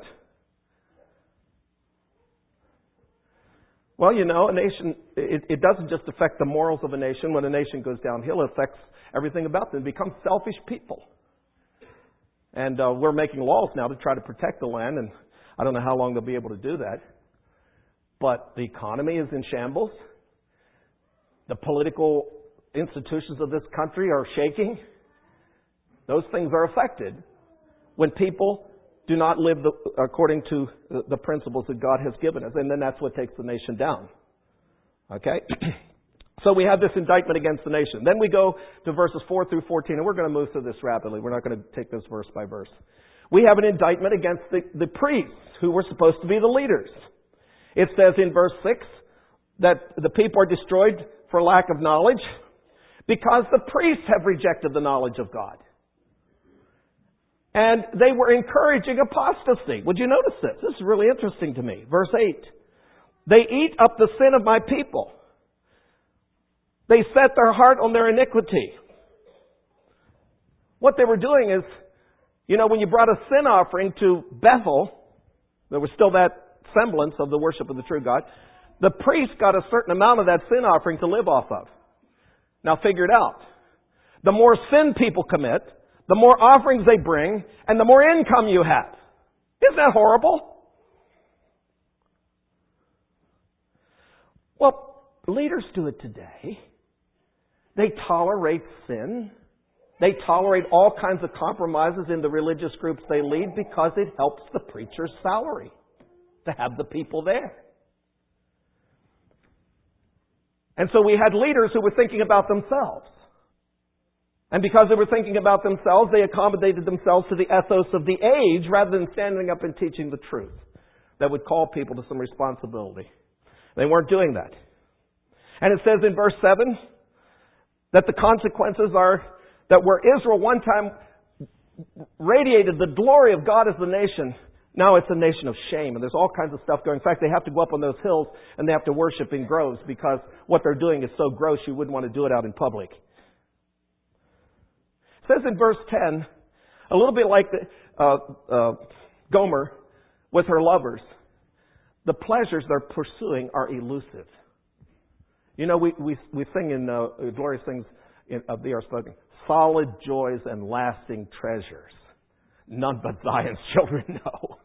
Well, you know, a nation, it, it doesn't just affect the morals of a nation. When a nation goes downhill, it affects everything about them. They become selfish people. And uh, we're making laws now to try to protect the land, and I don't know how long they'll be able to do that. But the economy is in shambles. The political institutions of this country are shaking. Those things are affected when people do not live the, according to the, the principles that God has given us. And then that's what takes the nation down. Okay? So we have this indictment against the nation. Then we go to verses four through fourteen, and we're going to move through this rapidly. We're not going to take this verse by verse. We have an indictment against the, the priests, who were supposed to be the leaders. It says in verse six that the people are destroyed for lack of knowledge because the priests have rejected the knowledge of God. And they were encouraging apostasy. Would you notice this? This is really interesting to me. Verse eight. They eat up the sin of my people. They set their heart on their iniquity. What they were doing is, you know, when you brought a sin offering to Bethel, there was still that semblance of the worship of the true God. The priest got a certain amount of that sin offering to live off of. Now figure it out. The more sin people commit, the more offerings they bring, and the more income you have. Isn't that horrible? Well, leaders do it today. They tolerate sin. They tolerate all kinds of compromises in the religious groups they lead because it helps the preacher's salary to have the people there. And so we had leaders who were thinking about themselves. And because they were thinking about themselves, they accommodated themselves to the ethos of the age rather than standing up and teaching the truth that would call people to some responsibility. They weren't doing that. And it says in verse seven that the consequences are that where Israel one time radiated the glory of God as the nation, now it's a nation of shame. And there's all kinds of stuff going. In fact, they have to go up on those hills and they have to worship in groves because what they're doing is so gross you wouldn't want to do it out in public. It says in verse ten, a little bit like the, uh, uh, Gomer with her lovers, the pleasures they're pursuing are elusive. You know, we, we, we sing in, uh, Gloria sings in, of the Are Spoken, solid joys and lasting treasures. None but Zion's children know.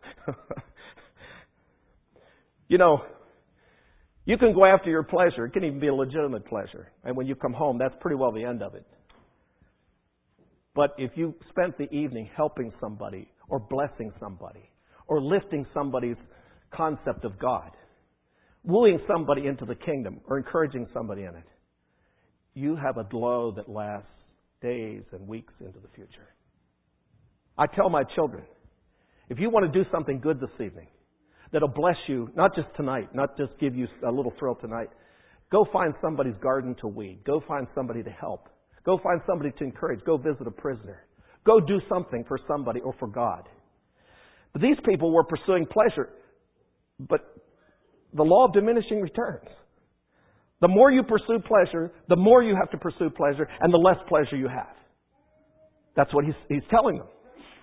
You know, you can go after your pleasure. It can even be a legitimate pleasure. And when you come home, that's pretty well the end of it. But if you spent the evening helping somebody or blessing somebody or lifting somebody's concept of God, wooing somebody into the kingdom or encouraging somebody in it, you have a glow that lasts days and weeks into the future. I tell my children, if you want to do something good this evening that'll bless you, not just tonight, not just give you a little thrill tonight, go find somebody's garden to weed. Go find somebody to help. Go find somebody to encourage. Go visit a prisoner. Go do something for somebody or for God. But these people were pursuing pleasure. But the law of diminishing returns. The more you pursue pleasure, the more you have to pursue pleasure, and the less pleasure you have. That's what he's, he's telling them.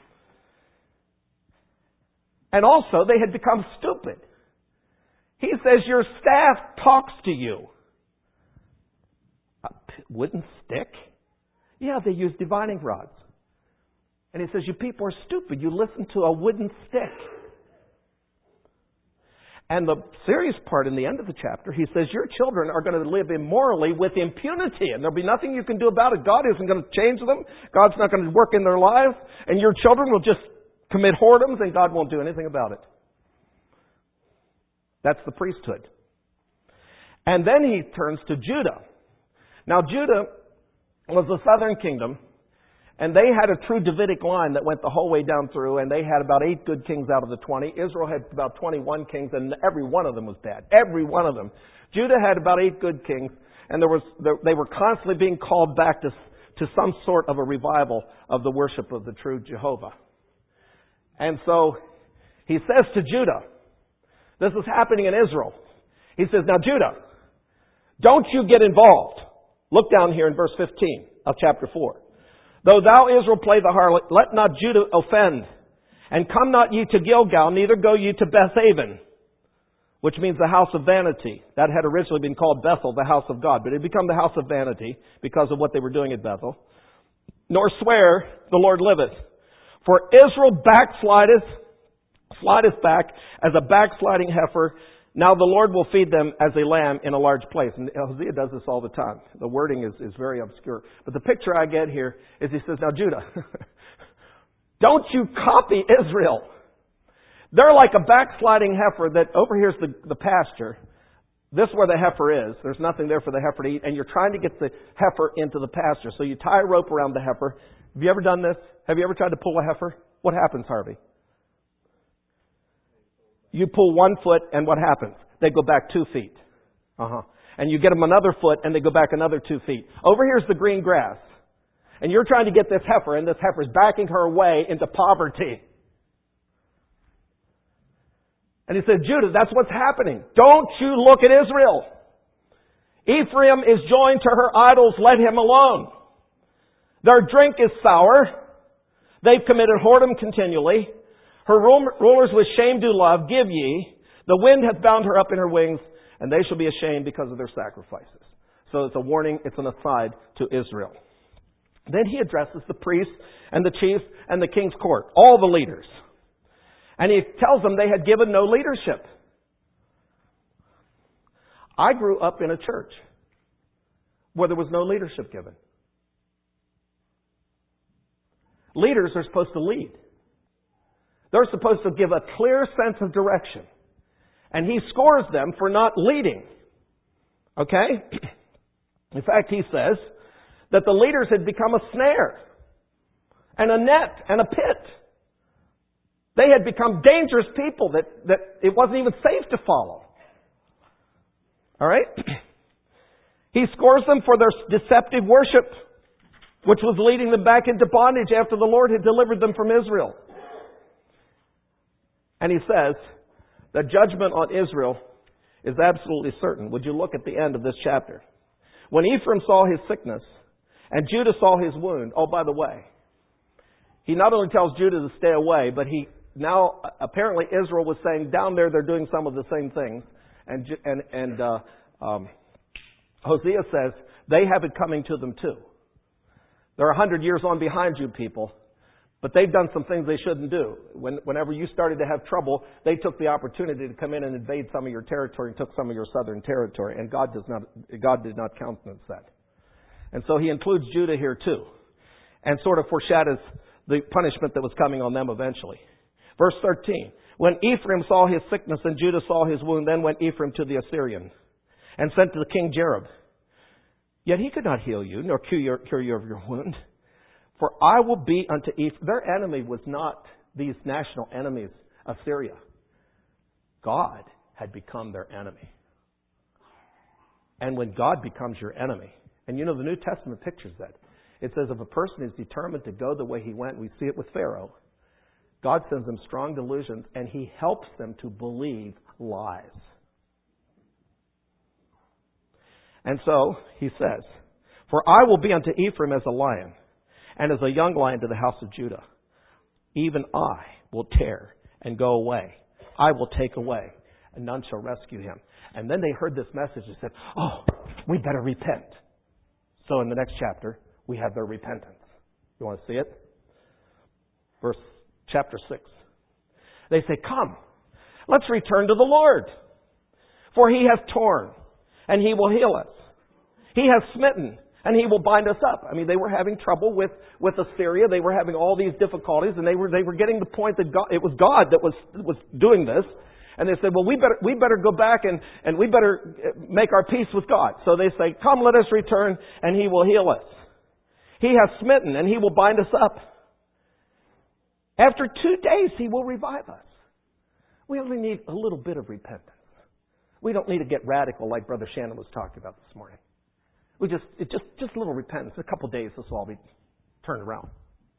And also, they had become stupid. He says, your staff talks to you. A wooden stick? Yeah, they use divining rods. And he says, you people are stupid. You listen to a wooden stick. And the serious part in the end of the chapter, he says, your children are going to live immorally with impunity, and there'll be nothing you can do about it. God isn't going to change them. God's not going to work in their lives, and your children will just commit whoredoms, and God won't do anything about it. That's the priesthood. And then he turns to Judah. Now, Judah was the southern kingdom, and they had a true Davidic line that went the whole way down through, and they had about eight good kings out of the twenty. Israel had about twenty-one kings, and every one of them was bad. Every one of them. Judah had about eight good kings, and there was they were constantly being called back to, to some sort of a revival of the worship of the true Jehovah. And so he says to Judah, this is happening in Israel. He says, now Judah, don't you get involved. Look down here in verse fifteen of chapter four. Though thou, Israel, play the harlot, let not Judah offend. And come not ye to Gilgal, neither go ye to Bethaven, which means the house of vanity. That had originally been called Bethel, the house of God. But it had become the house of vanity because of what they were doing at Bethel. Nor swear, the Lord liveth. For Israel backslideth, slideth back as a backsliding heifer. Now the Lord will feed them as a lamb in a large place. And Hosea does this all the time. The wording is, is very obscure. But the picture I get here is he says, now Judah, don't you copy Israel. They're like a backsliding heifer that over here's the, the pasture. This is where the heifer is. There's nothing there for the heifer to eat. And you're trying to get the heifer into the pasture. So you tie a rope around the heifer. Have you ever done this? Have you ever tried to pull a heifer? What happens, Harvey? You pull one foot, and what happens? They go back two feet. Uh-huh. And you get them another foot, and they go back another two feet. Over here's the green grass. And you're trying to get this heifer, and this heifer is backing her way into poverty. And he said, Judah, that's what's happening. Don't you look at Israel. Ephraim is joined to her idols. Let him alone. Their drink is sour. They've committed whoredom continually. Her rulers with shame do love. Give ye. The wind hath bound her up in her wings, and they shall be ashamed because of their sacrifices. So it's a warning, it's an aside to Israel. Then he addresses the priests and the chiefs and the king's court, all the leaders. And he tells them they had given no leadership. I grew up in a church where there was no leadership given. Leaders are supposed to lead. They're supposed to give a clear sense of direction. And he scores them for not leading. Okay? In fact, he says that the leaders had become a snare and a net and a pit. They had become dangerous people that, that it wasn't even safe to follow. All right? He scores them for their deceptive worship, which was leading them back into bondage after the Lord had delivered them from Israel. And he says that judgment on Israel is absolutely certain. Would you look at the end of this chapter? When Ephraim saw his sickness and Judah saw his wound, oh, by the way, he not only tells Judah to stay away, but he now, apparently Israel was saying down there they're doing some of the same things. And, and, and uh, um, Hosea says they have it coming to them too. They're a hundred years on behind you people. But they've done some things they shouldn't do. When, whenever you started to have trouble, they took the opportunity to come in and invade some of your territory and took some of your southern territory. And God does not, God did not countenance that. And so he includes Judah here too. And sort of foreshadows the punishment that was coming on them eventually. Verse thirteen. When Ephraim saw his sickness and Judah saw his wound, then went Ephraim to the Assyrian and sent to the king Jareb. Yet he could not heal you, nor cure, your, cure you of your wound. For I will be unto Ephraim. Their enemy was not these national enemies of Syria. God had become their enemy. And when God becomes your enemy, and you know the New Testament pictures that. It says if a person is determined to go the way he went, we see it with Pharaoh, God sends them strong delusions and he helps them to believe lies. And so he says, for I will be unto Ephraim as a lion, and as a young lion to the house of Judah. Even I will tear and go away. I will take away, and none shall rescue him. And then they heard this message and said, oh, we better repent. So in the next chapter, we have their repentance. You want to see it? Verse chapter six. They say, come, let's return to the Lord. For he hath torn, and he will heal us. He has smitten, and he will bind us up. I mean, they were having trouble with, with Assyria. They were having all these difficulties, and they were they were getting the point that God, it was God that was was doing this. And they said, well, we better we better go back and, and we better make our peace with God. So they say, come, let us return, and he will heal us. He has smitten, and he will bind us up. After two days, he will revive us. We only need a little bit of repentance. We don't need to get radical like Brother Shannon was talking about this morning. We just, it just, just a little repentance. In a couple of days, this will all be turned around.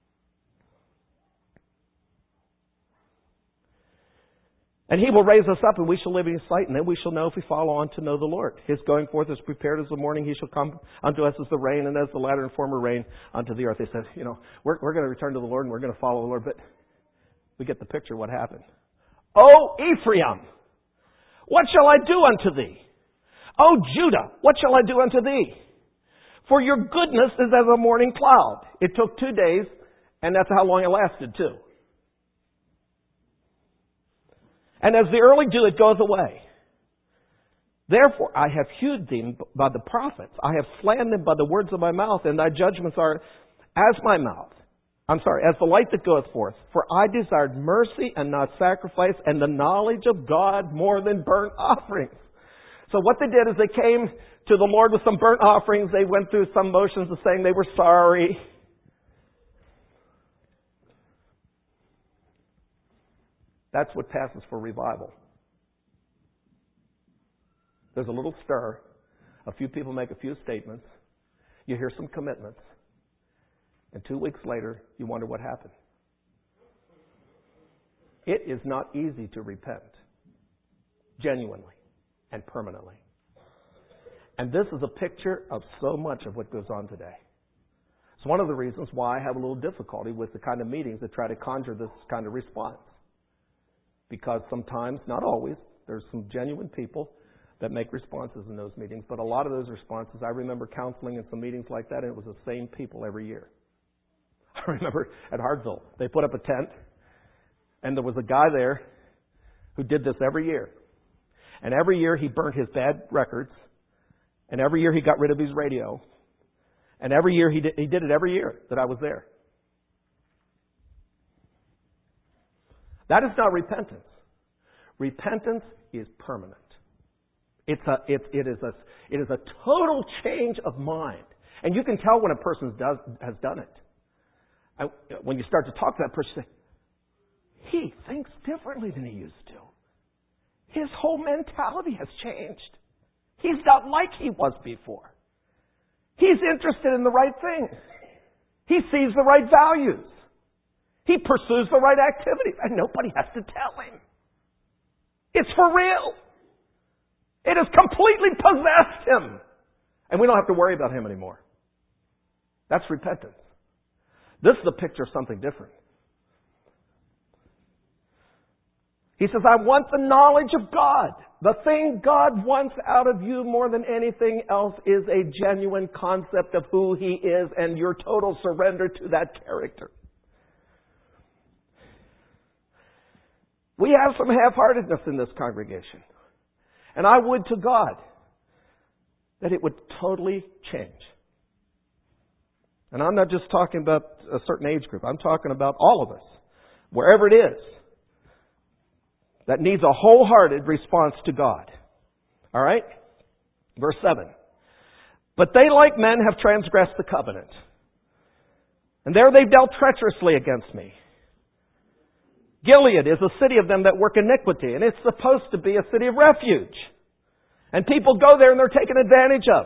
And he will raise us up, and we shall live in his sight, and then we shall know if we follow on to know the Lord. His going forth is prepared as the morning. He shall come unto us as the rain, and as the latter and former rain unto the earth. They said, you know, we're, we're going to return to the Lord, and we're going to follow the Lord. But we get the picture of what happened. O Ephraim, what shall I do unto thee? O Judah, what shall I do unto thee? For your goodness is as a morning cloud. It took two days, and that's how long it lasted, too. And as the early dew, it goes away. Therefore, I have hewed thee by the prophets. I have slain them by the words of my mouth, and thy judgments are as my mouth. I'm sorry, as the light that goeth forth. For I desired mercy and not sacrifice, and the knowledge of God more than burnt offerings. So what they did is they came to the Lord with some burnt offerings. They went through some motions of saying they were sorry. That's what passes for revival. There's a little stir. A few people make a few statements. You hear some commitments. And two weeks later, you wonder what happened. It is not easy to repent. Genuinely and permanently. And this is a picture of so much of what goes on today. It's one of the reasons why I have a little difficulty with the kind of meetings that try to conjure this kind of response. Because sometimes, not always, there's some genuine people that make responses in those meetings. But a lot of those responses, I remember counseling in some meetings like that, and it was the same people every year. I remember at Hartsville, they put up a tent, and there was a guy there who did this every year. And every year he burnt his bad records, and every year he got rid of his radio, and every year he did, he did it every year that I was there. That is not repentance. Repentance is permanent. It's a, it, it is a, it is a total change of mind. And you can tell when a person does, has done it. I, when you start to talk to that person, you say, he thinks differently than he used to. His whole mentality has changed. He's not like he was before. He's interested in the right thing. He sees the right values. He pursues the right activities, and nobody has to tell him. It's for real. It has completely possessed him. And we don't have to worry about him anymore. That's repentance. This is a picture of something different. He says, I want the knowledge of God. The thing God wants out of you more than anything else is a genuine concept of who He is and your total surrender to that character. We have some half-heartedness in this congregation. And I would to God that it would totally change. And I'm not just talking about a certain age group. I'm talking about all of us. Wherever it is. That needs a wholehearted response to God. All right? Verse seven. But they like men have transgressed the covenant. And there they've dealt treacherously against me. Gilead is a city of them that work iniquity, and it's supposed to be a city of refuge. And people go there and they're taken advantage of.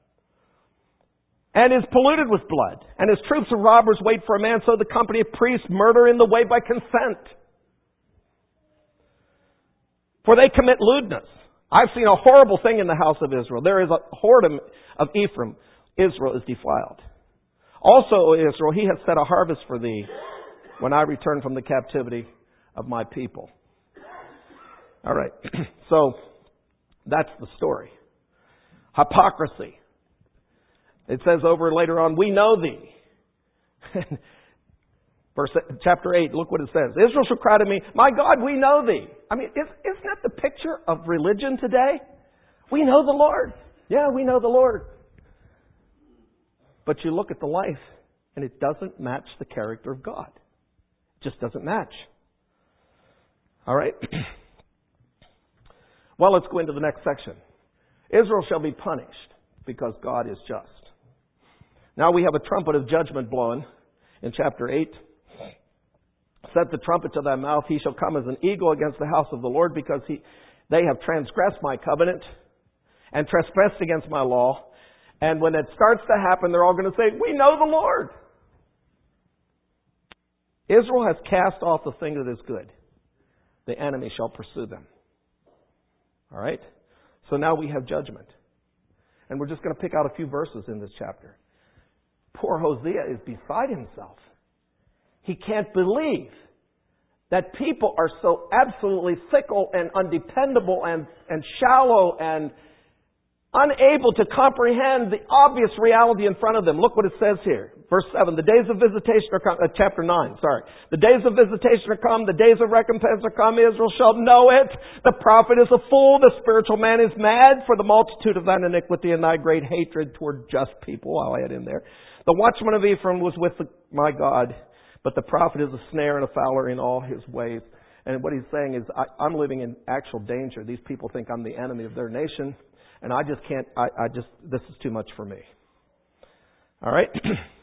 And is polluted with blood. And his troops of robbers wait for a man, so the company of priests murder in the way by consent. For they commit lewdness. I've seen a horrible thing in the house of Israel. There is a whoredom of Ephraim. Israel is defiled. Also, O Israel, he has set a harvest for thee when I return from the captivity of my people. All right. So, that's the story. Hypocrisy. It says over later on, we know thee. Verse chapter eight, look what it says. Israel shall cry to me, my God, we know thee. I mean, isn't that the picture of religion today? We know the Lord. Yeah, we know the Lord. But you look at the life, and it doesn't match the character of God. It just doesn't match. All right? Well, let's go into the next section. Israel shall be punished because God is just. Now we have a trumpet of judgment blown in chapter eight. Set the trumpet to thy mouth. He shall come as an eagle against the house of the Lord because he, they have transgressed my covenant and trespassed against my law. And when it starts to happen, they're all going to say, we know the Lord. Israel has cast off the thing that is good. The enemy shall pursue them. All right? So now we have judgment. And we're just going to pick out a few verses in this chapter. Poor Hosea is beside himself. He can't believe that people are so absolutely fickle and undependable and, and shallow and unable to comprehend the obvious reality in front of them. Look what it says here. Verse seven, the days of visitation are come, uh, chapter nine, sorry. The days of visitation are come, the days of recompense are come, Israel shall know it. The prophet is a fool, the spiritual man is mad for the multitude of thine iniquity and thy great hatred toward just people. I'll add in there. The watchman of Ephraim was with the, my God, but the prophet is a snare and a fowler in all his ways. And what he's saying is, I, I'm living in actual danger. These people think I'm the enemy of their nation. And I just can't, I, I just, this is too much for me. All right?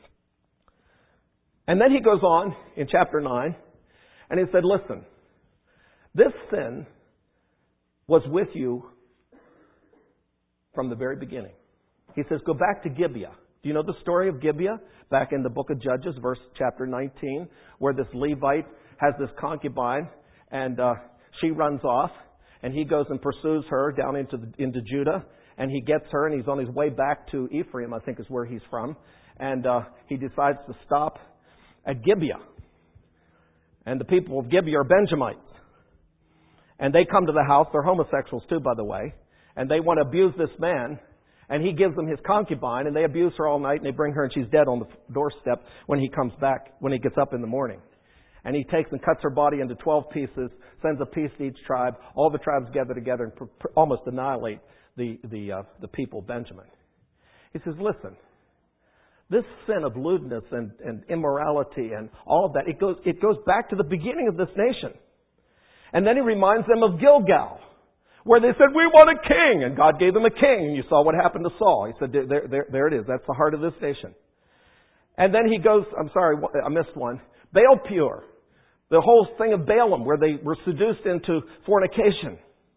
And then he goes on in chapter nine, and he said, listen, this sin was with you from the very beginning. He says, go back to Gibeah. Do you know the story of Gibeah? Back in the book of Judges, verse chapter nineteen, where this Levite has this concubine, and uh, she runs off. And he goes and pursues her down into the, into Judah. And he gets her, and he's on his way back to Ephraim, I think is where he's from. And uh, he decides to stop at Gibeah. And the people of Gibeah are Benjamites. And they come to the house. They're homosexuals too, by the way. And they want to abuse this man. And he gives them his concubine. And they abuse her all night. And they bring her, and she's dead on the doorstep when he comes back, when he gets up in the morning. And he takes and cuts her body into twelve pieces, sends a piece to each tribe. All the tribes gather together and pr- pr- almost annihilate the the uh, the people of Benjamin. He says, listen, this sin of lewdness and, and immorality and all of that, it goes it goes back to the beginning of this nation. And then he reminds them of Gilgal, where they said, we want a king. And God gave them a king. And you saw what happened to Saul. He said, there, there, there it is. That's the heart of this nation. And then he goes, I'm sorry, I missed one. Baal-Peor, the whole thing of Balaam, where they were seduced into fornication.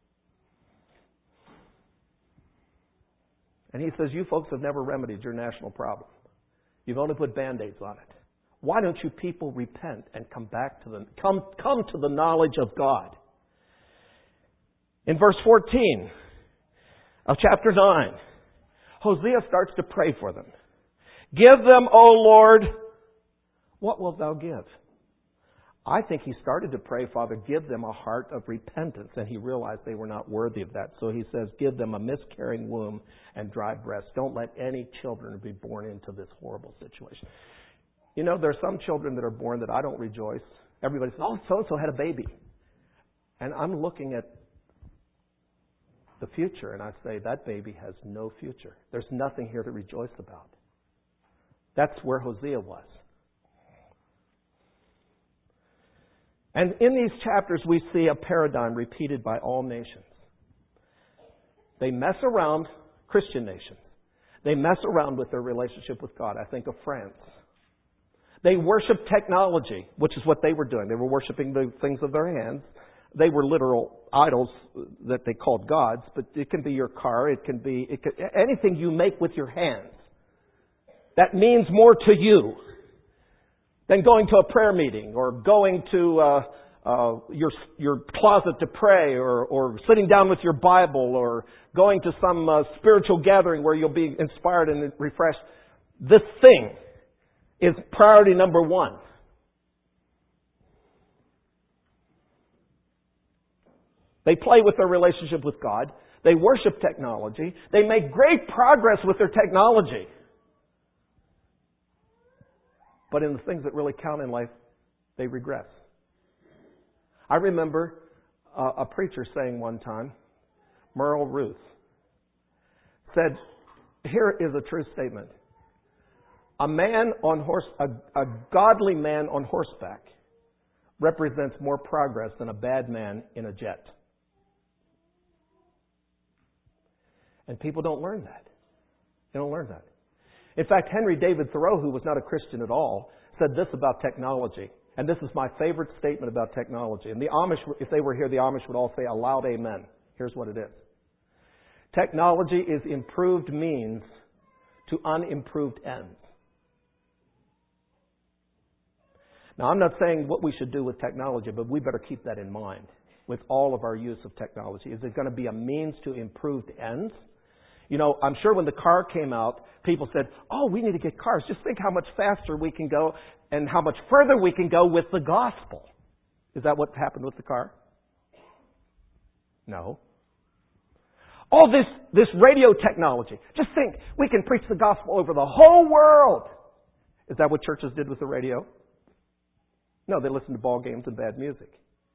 And he says, you folks have never remedied your national problem. You've only put Band-Aids on it. Why don't you people repent and come back to the come come to the knowledge of God? In verse fourteen of chapter nine, Hosea starts to pray for them. Give them, O Lord, what wilt thou give? I think he started to pray, Father, give them a heart of repentance. And he realized they were not worthy of that. So he says, give them a miscarrying womb and dry breasts. Don't let any children be born into this horrible situation. You know, there are some children that are born that I don't rejoice. Everybody says, oh, so-and-so had a baby. And I'm looking at the future and I say, that baby has no future. There's nothing here to rejoice about. That's where Hosea was. And in these chapters, we see a paradigm repeated by all nations. They mess around, Christian nations. They mess around with their relationship with God. I think of France. They worship technology, which is what they were doing. They were worshiping the things of their hands. They were literal idols that they called gods, but it can be your car. It can be it can, anything you make with your hands. That means more to you than going to a prayer meeting or going to uh, uh, your your closet to pray, or, or sitting down with your Bible, or going to some uh, spiritual gathering where you'll be inspired and refreshed. This thing is priority number one. They play with their relationship with God. They worship technology. They make great progress with their technology. But in the things that really count in life, they regress. I remember uh, a preacher saying one time, Merle Ruth, said, here is a true statement. A man on horse, a, a godly man on horseback represents more progress than a bad man in a jet. And people don't learn that. They don't learn that. In fact, Henry David Thoreau, who was not a Christian at all, said this about technology. And this is my favorite statement about technology. And the Amish, if they were here, the Amish would all say a loud amen. Here's what it is. Technology is improved means to unimproved ends. Now, I'm not saying what we should do with technology, but we better keep that in mind with all of our use of technology. Is it going to be a means to improved ends? You know, I'm sure when the car came out, people said, oh, we need to get cars. Just think how much faster we can go and how much further we can go with the gospel. Is that what happened with the car? No. All this, this radio technology. Just think, we can preach the gospel over the whole world. Is that what churches did with the radio? No, they listened to ball games and bad music.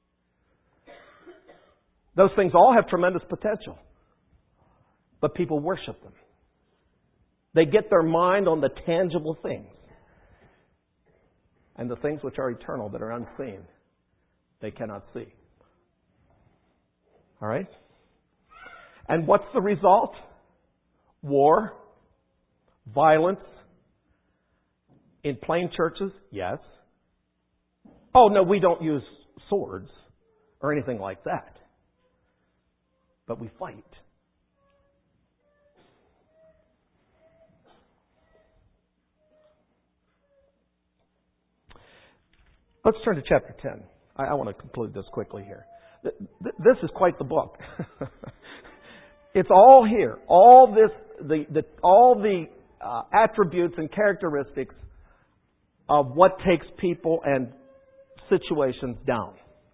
Those things all have tremendous potential. But people worship them. They get their mind on the tangible things. And the things which are eternal, that are unseen, they cannot see. All right? And what's the result? War, violence. In plain churches, yes. Oh, no, we don't use swords or anything like that. But we fight. Let's turn to chapter ten. I, I want to conclude this quickly here. Th- th- this is quite the book. It's all here. All this, the, the all the uh, attributes and characteristics of what takes people and situations down.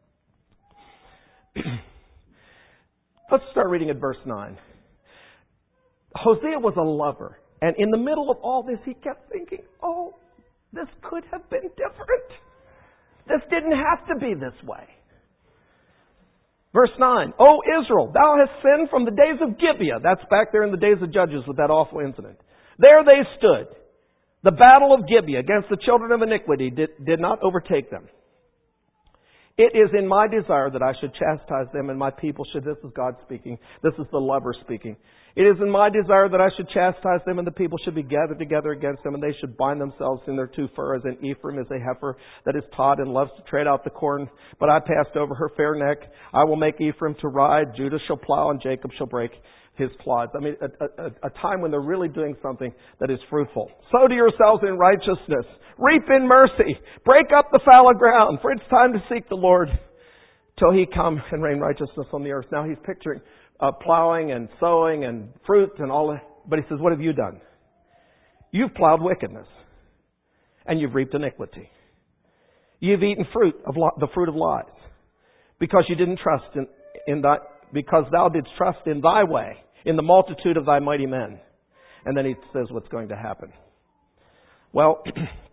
Let's start reading at verse nine. Hosea was a lover, and in the middle of all this, he kept thinking, "Oh, this could have been different. This didn't have to be this way." Verse nine, "O Israel, thou hast sinned from the days of Gibeah." That's back there in the days of Judges with that awful incident. "There they stood. The battle of Gibeah against the children of iniquity did, did not overtake them. It is in my desire that I should chastise them, and my people should," this is God speaking, this is the lover speaking. "It is in my desire that I should chastise them, and the people should be gathered together against them, and they should bind themselves in their two furrows. And Ephraim is a heifer that is taught and loves to tread out the corn. But I passed over her fair neck. I will make Ephraim to ride. Judah shall plow, and Jacob shall break his clods." I mean, a, a, a time when they're really doing something that is fruitful. "Sow to yourselves in righteousness. Reap in mercy. Break up the fallow ground. For it's time to seek the Lord till He come and rain righteousness on the earth." Now he's picturing uh, plowing and sowing and fruit and all that. But he says, what have you done? You've plowed wickedness. And you've reaped iniquity. You've eaten fruit of li- the fruit of lies. Because you didn't trust in, in thy, because thou didst trust in thy way, in the multitude of thy mighty men. And then he says what's going to happen. Well,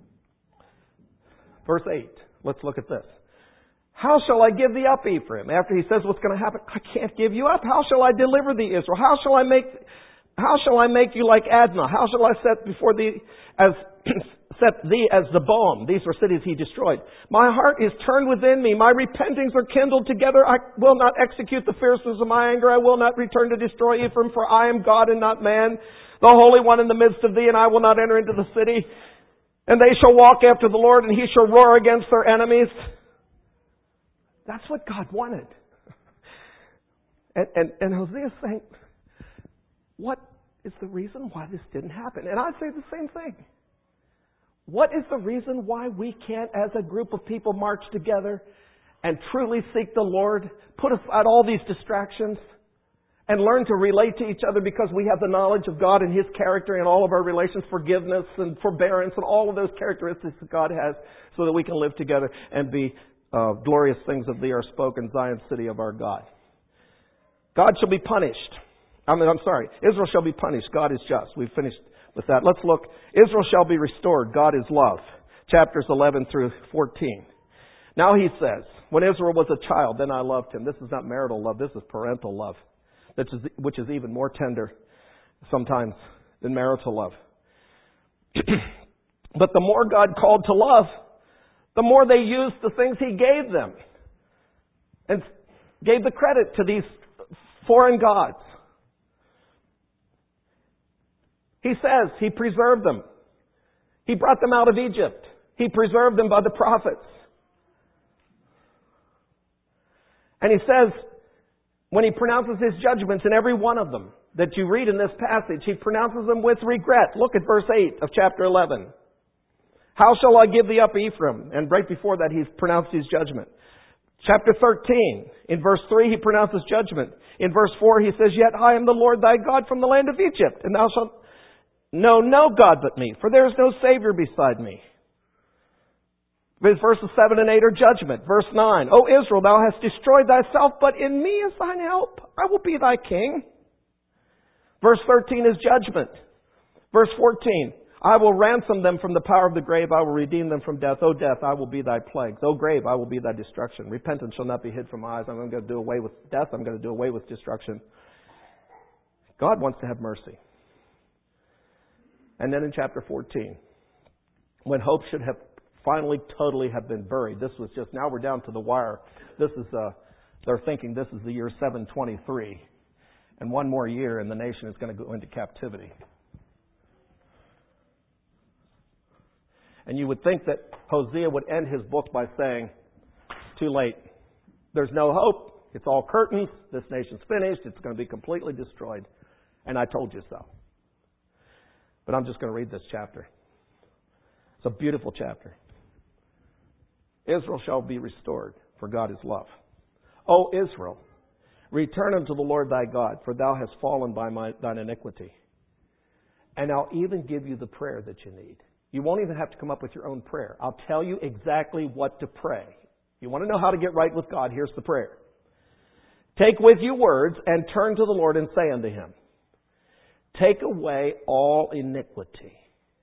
verse eight. Let's look at this. "How shall I give thee up, Ephraim?" After he says what's going to happen, I can't give you up. "How shall I deliver thee, Israel? How shall I make, how shall I make you like Adnah? How shall I set before thee as set thee as the Zeboam?" These were cities he destroyed. "My heart is turned within me. My repentings are kindled together. I will not execute the fierceness of my anger. I will not return to destroy Ephraim, for I am God and not man, the Holy One in the midst of thee, and I will not enter into the city. And they shall walk after the Lord, and He shall roar against their enemies." That's what God wanted. And, and, and Hosea's saying, what is the reason why this didn't happen? And I'd say the same thing. What is the reason why we can't, as a group of people, march together and truly seek the Lord, put aside all these distractions, and learn to relate to each other because we have the knowledge of God and His character in all of our relations, forgiveness and forbearance and all of those characteristics that God has, so that we can live together and be uh, glorious things of Thee are spoken, Zion, city of our God. God shall be punished. I mean, I'm sorry. Israel shall be punished. God is just. We've finished with that. Let's look. Israel shall be restored. God is love. Chapters eleven through fourteen. Now He says, when Israel was a child, then I loved him. This is not marital love. This is parental love, which is, which is even more tender sometimes than marital love. But the more God called to love, the more they used the things He gave them and gave the credit to these foreign gods. He says He preserved them. He brought them out of Egypt. He preserved them by the prophets. And He says, when He pronounces His judgments in every one of them that you read in this passage, He pronounces them with regret. Look at verse eight of chapter eleven. How shall I give thee up, Ephraim? And right before that, He's pronounced His judgment. Chapter thirteen, in verse three, He pronounces judgment. In verse four, He says, Yet I am the Lord thy God from the land of Egypt, and thou shalt know no God but me, for there is no Savior beside me. Verses seven and eight are judgment. Verse nine, O Israel, thou hast destroyed thyself, but in me is thine help. I will be thy king. Verse thirteen is judgment. Verse fourteen, I will ransom them from the power of the grave. I will redeem them from death. O death, I will be thy plagues. O grave, I will be thy destruction. Repentance shall not be hid from my eyes. I'm going to do away with death. I'm going to do away with destruction. God wants to have mercy. And then in chapter fourteen, when hope should have finally totally have been buried. This was just, now we're down to the wire. This is, uh, they're thinking this is the year seven twenty-three. And one more year and the nation is going to go into captivity. And you would think that Hosea would end his book by saying, too late. There's no hope. It's all curtains. This nation's finished. It's going to be completely destroyed. And I told you so. But I'm just going to read this chapter. It's a beautiful chapter. Israel shall be restored, for God is love. O Israel, return unto the Lord thy God, for thou hast fallen by my, thine iniquity. And I'll even give you the prayer that you need. You won't even have to come up with your own prayer. I'll tell you exactly what to pray. You want to know how to get right with God? Here's the prayer. Take with you words and turn to the Lord and say unto Him, Take away all iniquity.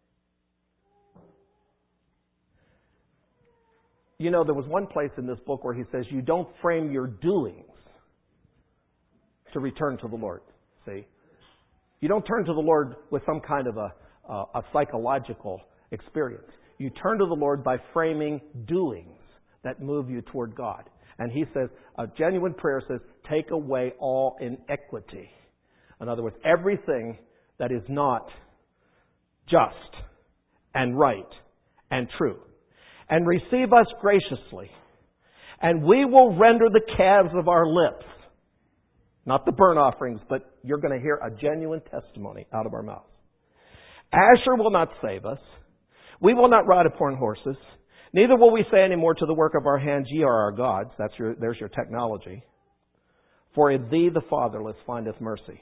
You know, there was one place in this book where He says, you don't frame your doings to return to the Lord. See? You don't turn to the Lord with some kind of a, a, a psychological experience. You turn to the Lord by framing doings that move you toward God. And He says, a genuine prayer says, take away all iniquity. In other words, everything that is not just and right and true. And receive us graciously, and we will render the calves of our lips. Not the burnt offerings, but you're going to hear a genuine testimony out of our mouths. Asher will not save us. We will not ride upon horses. Neither will we say any more to the work of our hands, Ye are our gods. That's your, there's your technology. For in Thee the fatherless findeth mercy.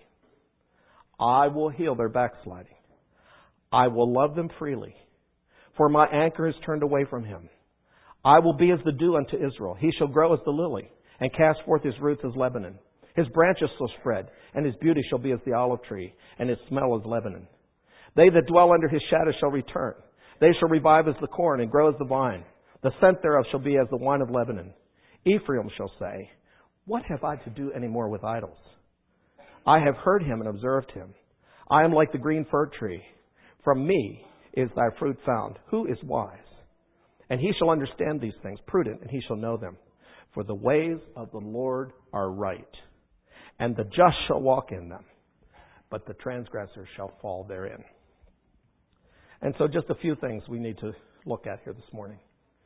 I will heal their backsliding. I will love them freely. For my anchor is turned away from him. I will be as the dew unto Israel. He shall grow as the lily, and cast forth his roots as Lebanon. His branches shall spread, and his beauty shall be as the olive tree, and his smell as Lebanon. They that dwell under his shadow shall return. They shall revive as the corn, and grow as the vine. The scent thereof shall be as the wine of Lebanon. Ephraim shall say, What have I to do any more with idols? I have heard him and observed him. I am like the green fir tree. From me is thy fruit found. Who is wise? And he shall understand these things, prudent, and he shall know them. For the ways of the Lord are right, and the just shall walk in them, but the transgressor shall fall therein. And so just a few things we need to look at here this morning.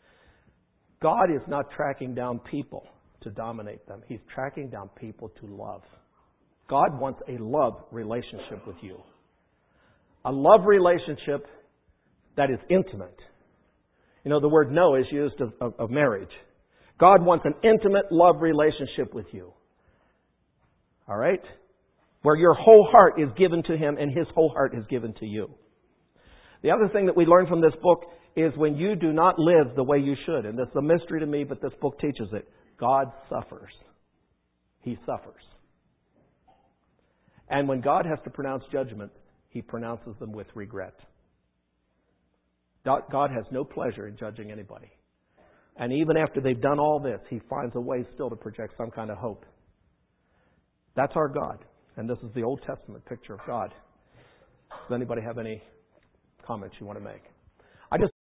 God is not tracking down people to dominate them. He's tracking down people to love. God wants a love relationship with you. A love relationship that is intimate. You know, the word no is used of, of, of marriage. God wants an intimate love relationship with you. All right? Where your whole heart is given to Him and His whole heart is given to you. The other thing that we learn from this book is when you do not live the way you should, and this is a mystery to me, but this book teaches it, God suffers. He suffers. And when God has to pronounce judgment, He pronounces them with regret. God has no pleasure in judging anybody. And even after they've done all this, He finds a way still to project some kind of hope. That's our God. And this is the Old Testament picture of God. Does anybody have any comments you want to make? I just